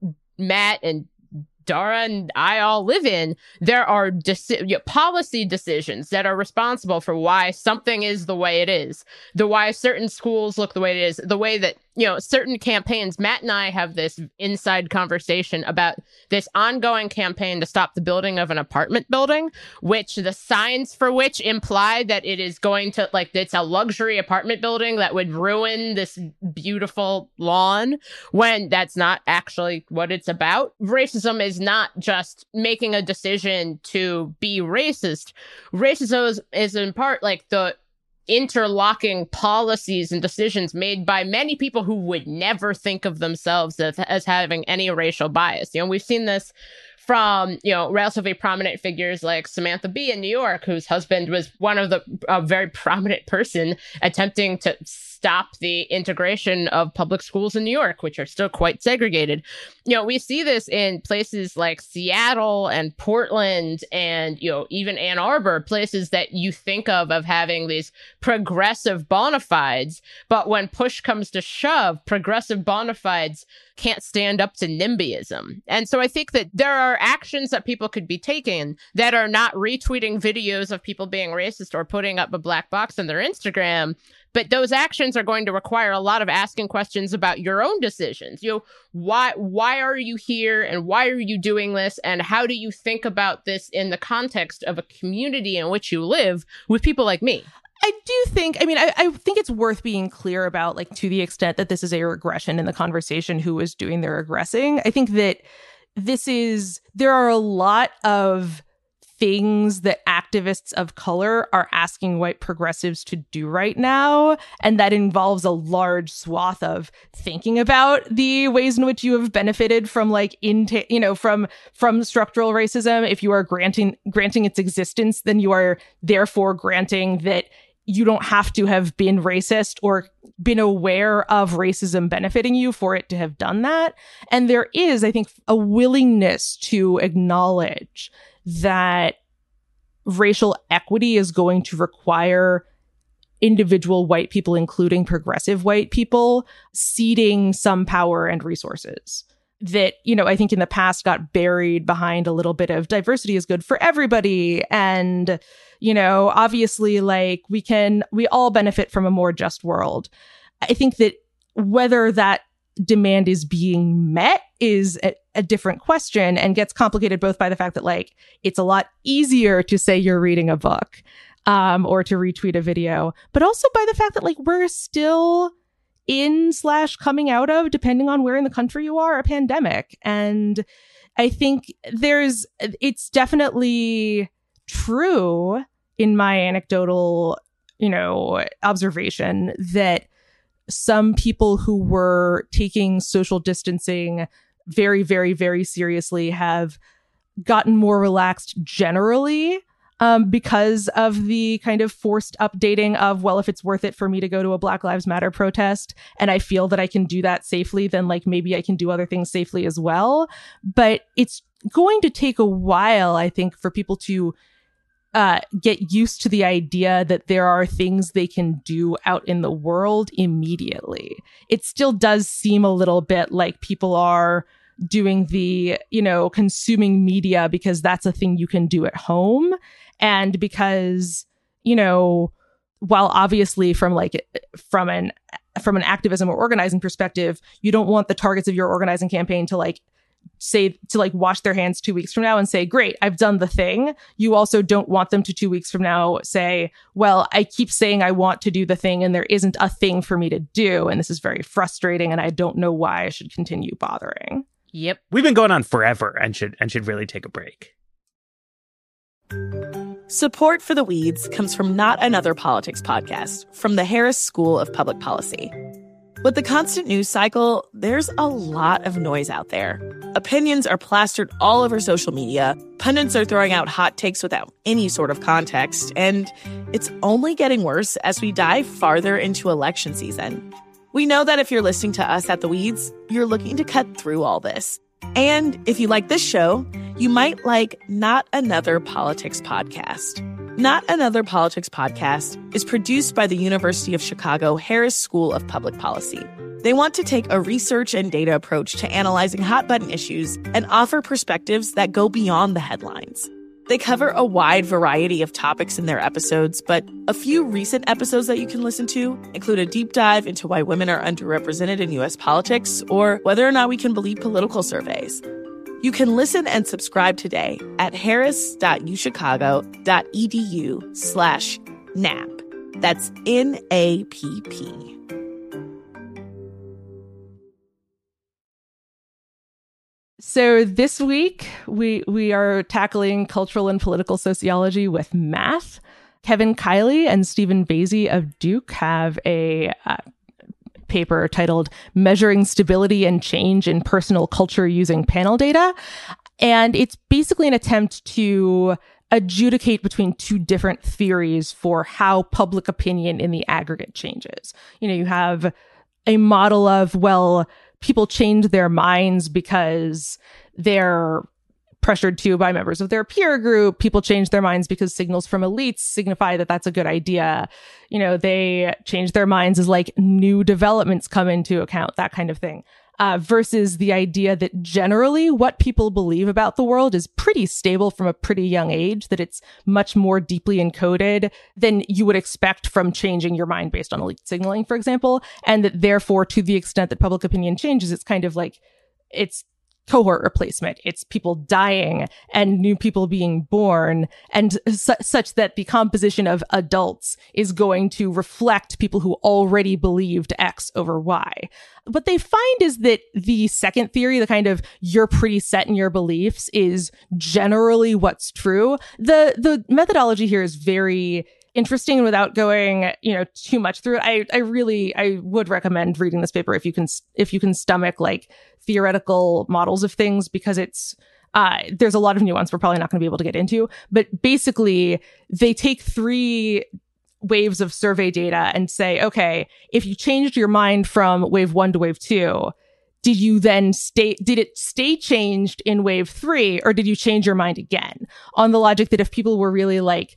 Matt and Dara and I all live in, there are deci- you know, policy decisions that are responsible for why something is the way it is, the why certain schools look the way it is, the way that, you know, certain campaigns. Matt and I have this inside conversation about this ongoing campaign to stop the building of an apartment building, which the signs for which imply that it is going to, like, it's a luxury apartment building that would ruin this beautiful lawn, when that's not actually what it's about. Racism is not just making a decision to be racist. Racism is, is in part like the interlocking policies and decisions made by many people who would never think of themselves as, as having any racial bias. You know, we've seen this from, you know, relatively prominent figures like Samantha Bee in New York, whose husband was one of the a very prominent person attempting to stop the integration of public schools in New York, which are still quite segregated. You know, we see this in places like Seattle and Portland and, you know, even Ann Arbor, places that you think of of having these progressive bona fides. But when push comes to shove, progressive bona fides can't stand up to NIMBYism. And so I think that there are actions that people could be taking that are not retweeting videos of people being racist or putting up a black box on their Instagram. But those actions are going to require a lot of asking questions about your own decisions. You know, why why are you here and why are you doing this? And how do you think about this in the context of a community in which you live with people like me? I do think, I mean, I, I think it's worth being clear about, like, to the extent that this is a regression in the conversation, who is doing their regressing. I think that this is, there are a lot of things that activists of color are asking white progressives to do right now. And that involves a large swath of thinking about the ways in which you have benefited from, like, into, you know, from, from structural racism. If you are granting, granting its existence, then you are therefore granting that you don't have to have been racist or been aware of racism benefiting you for it to have done that. And there is, I think, a willingness to acknowledge that racial equity is going to require individual white people, including progressive white people, ceding some power and resources that, you know, I think in the past got buried behind a little bit of diversity is good for everybody. And, you know, obviously, like, we can, we all benefit from a more just world. I think that whether that demand is being met is a, a different question, and gets complicated both by the fact that, like, it's a lot easier to say you're reading a book um, or to retweet a video, but also by the fact that, like, we're still in slash coming out of, depending on where in the country you are, a pandemic. And I think there's, it's definitely true in my anecdotal, you know, observation that some people who were taking social distancing very, very, very seriously have gotten more relaxed generally um, because of the kind of forced updating of, well, if it's worth it for me to go to a Black Lives Matter protest and I feel that I can do that safely, then like maybe I can do other things safely as well. But it's going to take a while, I think, for people to Uh, get used to the idea that there are things they can do out in the world immediately. It still does seem a little bit like people are doing the, you know, consuming media because that's a thing you can do at home. And because, you know, while obviously from like, from an, from an activism or organizing perspective, you don't want the targets of your organizing campaign to like, say to like wash their hands two weeks from now and say, great, I've done the thing. You also don't want them to two weeks from now say, well, I keep saying I want to do the thing and there isn't a thing for me to do. And this is very frustrating and I don't know why I should continue bothering. Yep. We've been going on forever and should and should really take a break. Support for The Weeds comes from Not Another Politics podcast from the Harris School of Public Policy. With the constant news cycle, there's a lot of noise out there. Opinions are plastered all over social media, pundits are throwing out hot takes without any sort of context, and it's only getting worse as we dive farther into election season. We know that if you're listening to us at The Weeds, you're looking to cut through all this. And if you like this show, you might like Not Another Politics podcast. Not Another Politics podcast is produced by the University of Chicago Harris School of Public Policy. They want to take a research and data approach to analyzing hot-button issues and offer perspectives that go beyond the headlines. They cover a wide variety of topics in their episodes, but a few recent episodes that you can listen to include a deep dive into why women are underrepresented in U S politics or whether or not we can believe political surveys. You can listen and subscribe today at harris.uchicago.edu slash NAP. That's N A P P. So this week, we we are tackling cultural and political sociology with math. Kevin Kiley and Stephen Vasey of Duke have a uh, paper titled Measuring Stability and Change in Personal Culture Using Panel Data. And it's basically an attempt to adjudicate between two different theories for how public opinion in the aggregate changes. You know, you have a model of, well, people change their minds because they're pressured to by members of their peer group. People change their minds because signals from elites signify that that's a good idea. You know, they change their minds as like new developments come into account, that kind of thing. Uh, versus the idea that generally what people believe about the world is pretty stable from a pretty young age, that it's much more deeply encoded than you would expect from changing your mind based on elite signaling, for example. And that therefore, to the extent that public opinion changes, it's kind of like, it's cohort replacement. It's people dying and new people being born, and su- such that the composition of adults is going to reflect people who already believed X over Y. What they find is that the second theory, the kind of you're pretty set in your beliefs, is generally what's true. The the methodology here is very interesting, and without going, you know, too much through it, I I really I would recommend reading this paper if you can if you can stomach like theoretical models of things, because it's uh there's a lot of nuance we're probably not going to be able to get into. But basically, they take three waves of survey data and say, okay, if you changed your mind from wave one to wave two, did you then stay, did it stay changed in wave three, or did you change your mind again? On the logic that if people were really like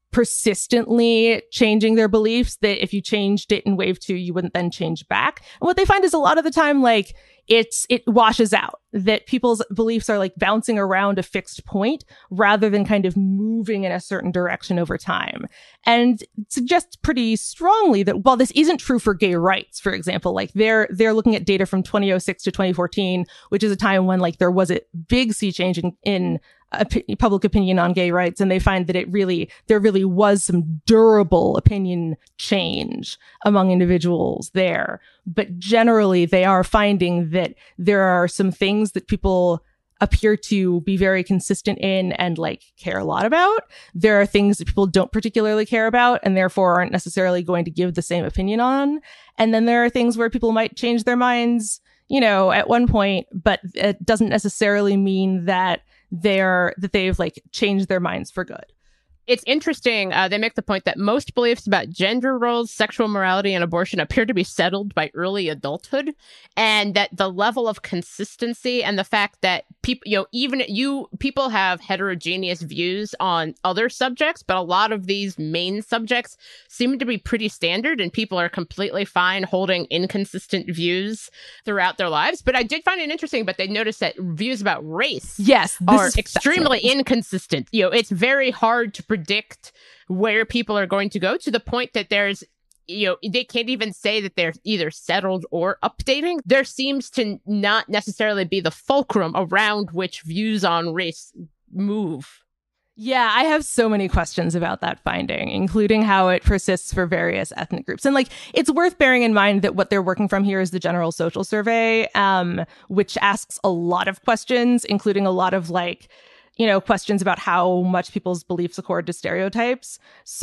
persistently changing their beliefs, that if you changed it in wave two, you wouldn't then change back. And what they find is a lot of the time, like, it's, it washes out, that people's beliefs are like bouncing around a fixed point rather than kind of moving in a certain direction over time. And suggests pretty strongly that while this isn't true for gay rights, for example, like they're, they're looking at data from twenty oh six to twenty fourteen, which is a time when like there was a big sea change in, in Op- public opinion on gay rights, and they find that it really, there really was some durable opinion change among individuals there. But generally, they are finding that there are some things that people appear to be very consistent in and like care a lot about. There are things that people don't particularly care about and therefore aren't necessarily going to give the same opinion on. And then there are things where people might change their minds, you know, at one point, but it doesn't necessarily mean that they're that they've like changed their minds for good. It's interesting. Uh, they make the point that most beliefs about gender roles, sexual morality, and abortion appear to be settled by early adulthood, and that the level of consistency and the fact that people, you know, even you people have heterogeneous views on other subjects, but a lot of these main subjects seem to be pretty standard, and people are completely fine holding inconsistent views throughout their lives. But I did find it interesting. But they noticed that views about race, yes, are extremely inconsistent. You know, it's very hard to predict where people are going to go, to the point that there's, you know, they can't even say that they're either settled or updating. There seems to not necessarily be the fulcrum around which views on race move. Yeah, I have so many questions about that finding, including how it persists for various ethnic groups. And like, it's worth bearing in mind that what they're working from here is the General Social Survey, um, which asks a lot of questions, including a lot of like, you know, questions about how much people's beliefs accord to stereotypes.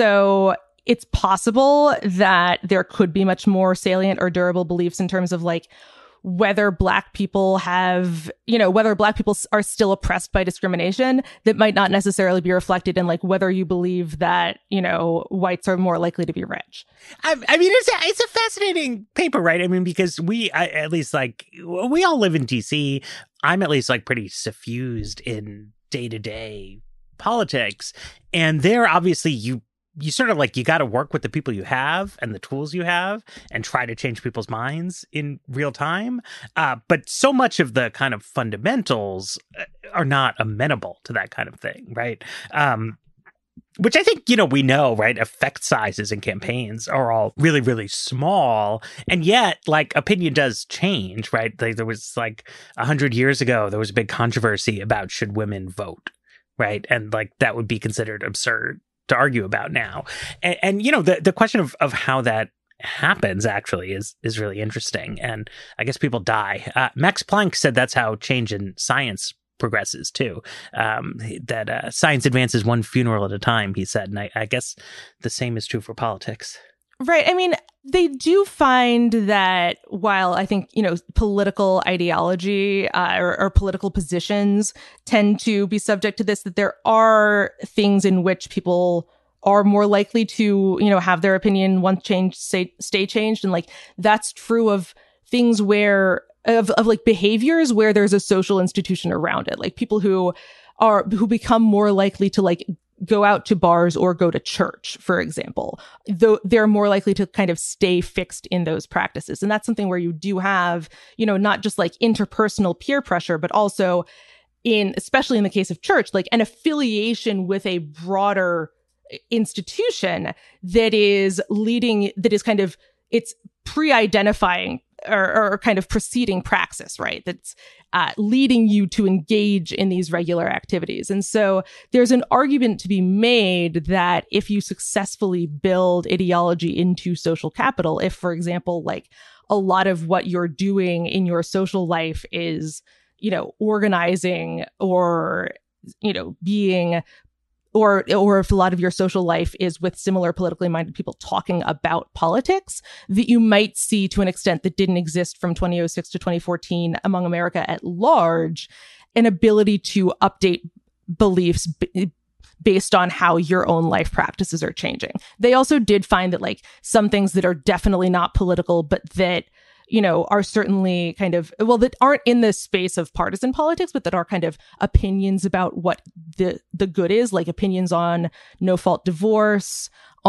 So it's possible that there could be much more salient or durable beliefs in terms of like whether Black people have, you know, whether Black people are still oppressed by discrimination that might not necessarily be reflected in like whether you believe that, you know, whites are more likely to be rich. I, I mean, it's a, it's a fascinating paper, right? I mean, because we, I, at least like, we all live in D C. I'm at least like pretty suffused in day-to-day politics, and there obviously you you sort of like you got to work with the people you have and the tools you have and try to change people's minds in real time, uh, but so much of the kind of fundamentals are not amenable to that kind of thing, right? Um which I think, you know, we know, right? Effect sizes in campaigns are all really, really small. And yet, like, opinion does change, right? Like, there was, like, a hundred years ago, there was a big controversy about should women vote, right? And, like, that would be considered absurd to argue about now. And, and you know, the, the question of, of how that happens actually is is really interesting. And I guess people die. Uh, Max Planck said that's how change in science progresses too, um, that uh, science advances one funeral at a time, he said. And I, I guess the same is true for politics. Right. I mean, they do find that while I think, you know, political ideology uh, or, or political positions tend to be subject to this, that there are things in which people are more likely to, you know, have their opinion once changed, stay, stay changed. And like, that's true of things where Of, of like behaviors where there's a social institution around it, like people who are who become more likely to like go out to bars or go to church, for example, though they're more likely to kind of stay fixed in those practices. And that's something where you do have, you know, not just like interpersonal peer pressure, but also in, especially in the case of church, like an affiliation with a broader institution that is leading, that is kind of, it's pre-identifying Or, or kind of preceding praxis, right? That's uh, leading you to engage in these regular activities. And so there's an argument to be made that if you successfully build ideology into social capital, if, for example, like a lot of what you're doing in your social life is, you know, organizing or, you know, being Or or if a lot of your social life is with similar politically minded people talking about politics, that you might see to an extent that didn't exist from twenty oh six to twenty fourteen among America at large, an ability to update beliefs b- based on how your own life practices are changing. They also did find that like some things that are definitely not political, but that, you know, are certainly kind of, well, that aren't in the space of partisan politics, but that are kind of opinions about what the the good is, like opinions on no-fault divorce,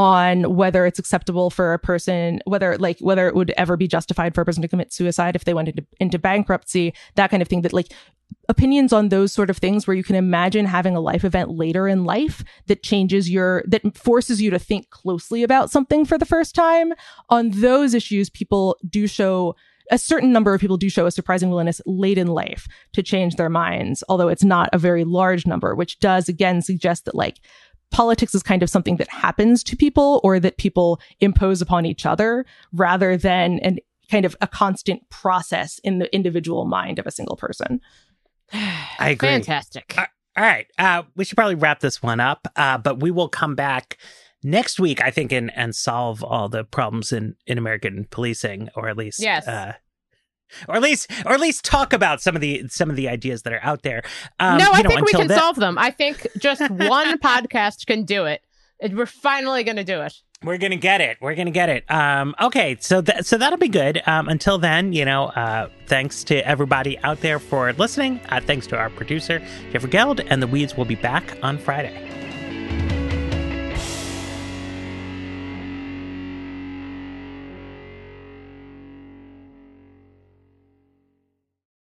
on whether it's acceptable for a person, whether like whether it would ever be justified for a person to commit suicide if they went into, into bankruptcy, that kind of thing, that like opinions on those sort of things where you can imagine having a life event later in life that changes your, that forces you to think closely about something for the first time. On those issues, people do show, a certain number of people do show a surprising willingness late in life to change their minds, although it's not a very large number, which does again suggest that like politics is kind of something that happens to people or that people impose upon each other rather than an kind of a constant process in the individual mind of a single person. I agree. Fantastic. Uh, all right. Uh, we should probably wrap this one up, uh, but we will come back next week, I think, and, and solve all the problems in, in American policing, or at least, yes. uh, or at least, or at least talk about some of the some of the ideas that are out there. Um, no, I you know, think we can then- solve them. I think just one podcast can do it. We're finally going to do it. We're gonna get it. We're gonna get it. Um, okay, so th- so that'll be good. Um, until then, you know, uh, thanks to everybody out there for listening. Uh, thanks to our producer Jeffrey Geld, and the Weeds will be back on Friday.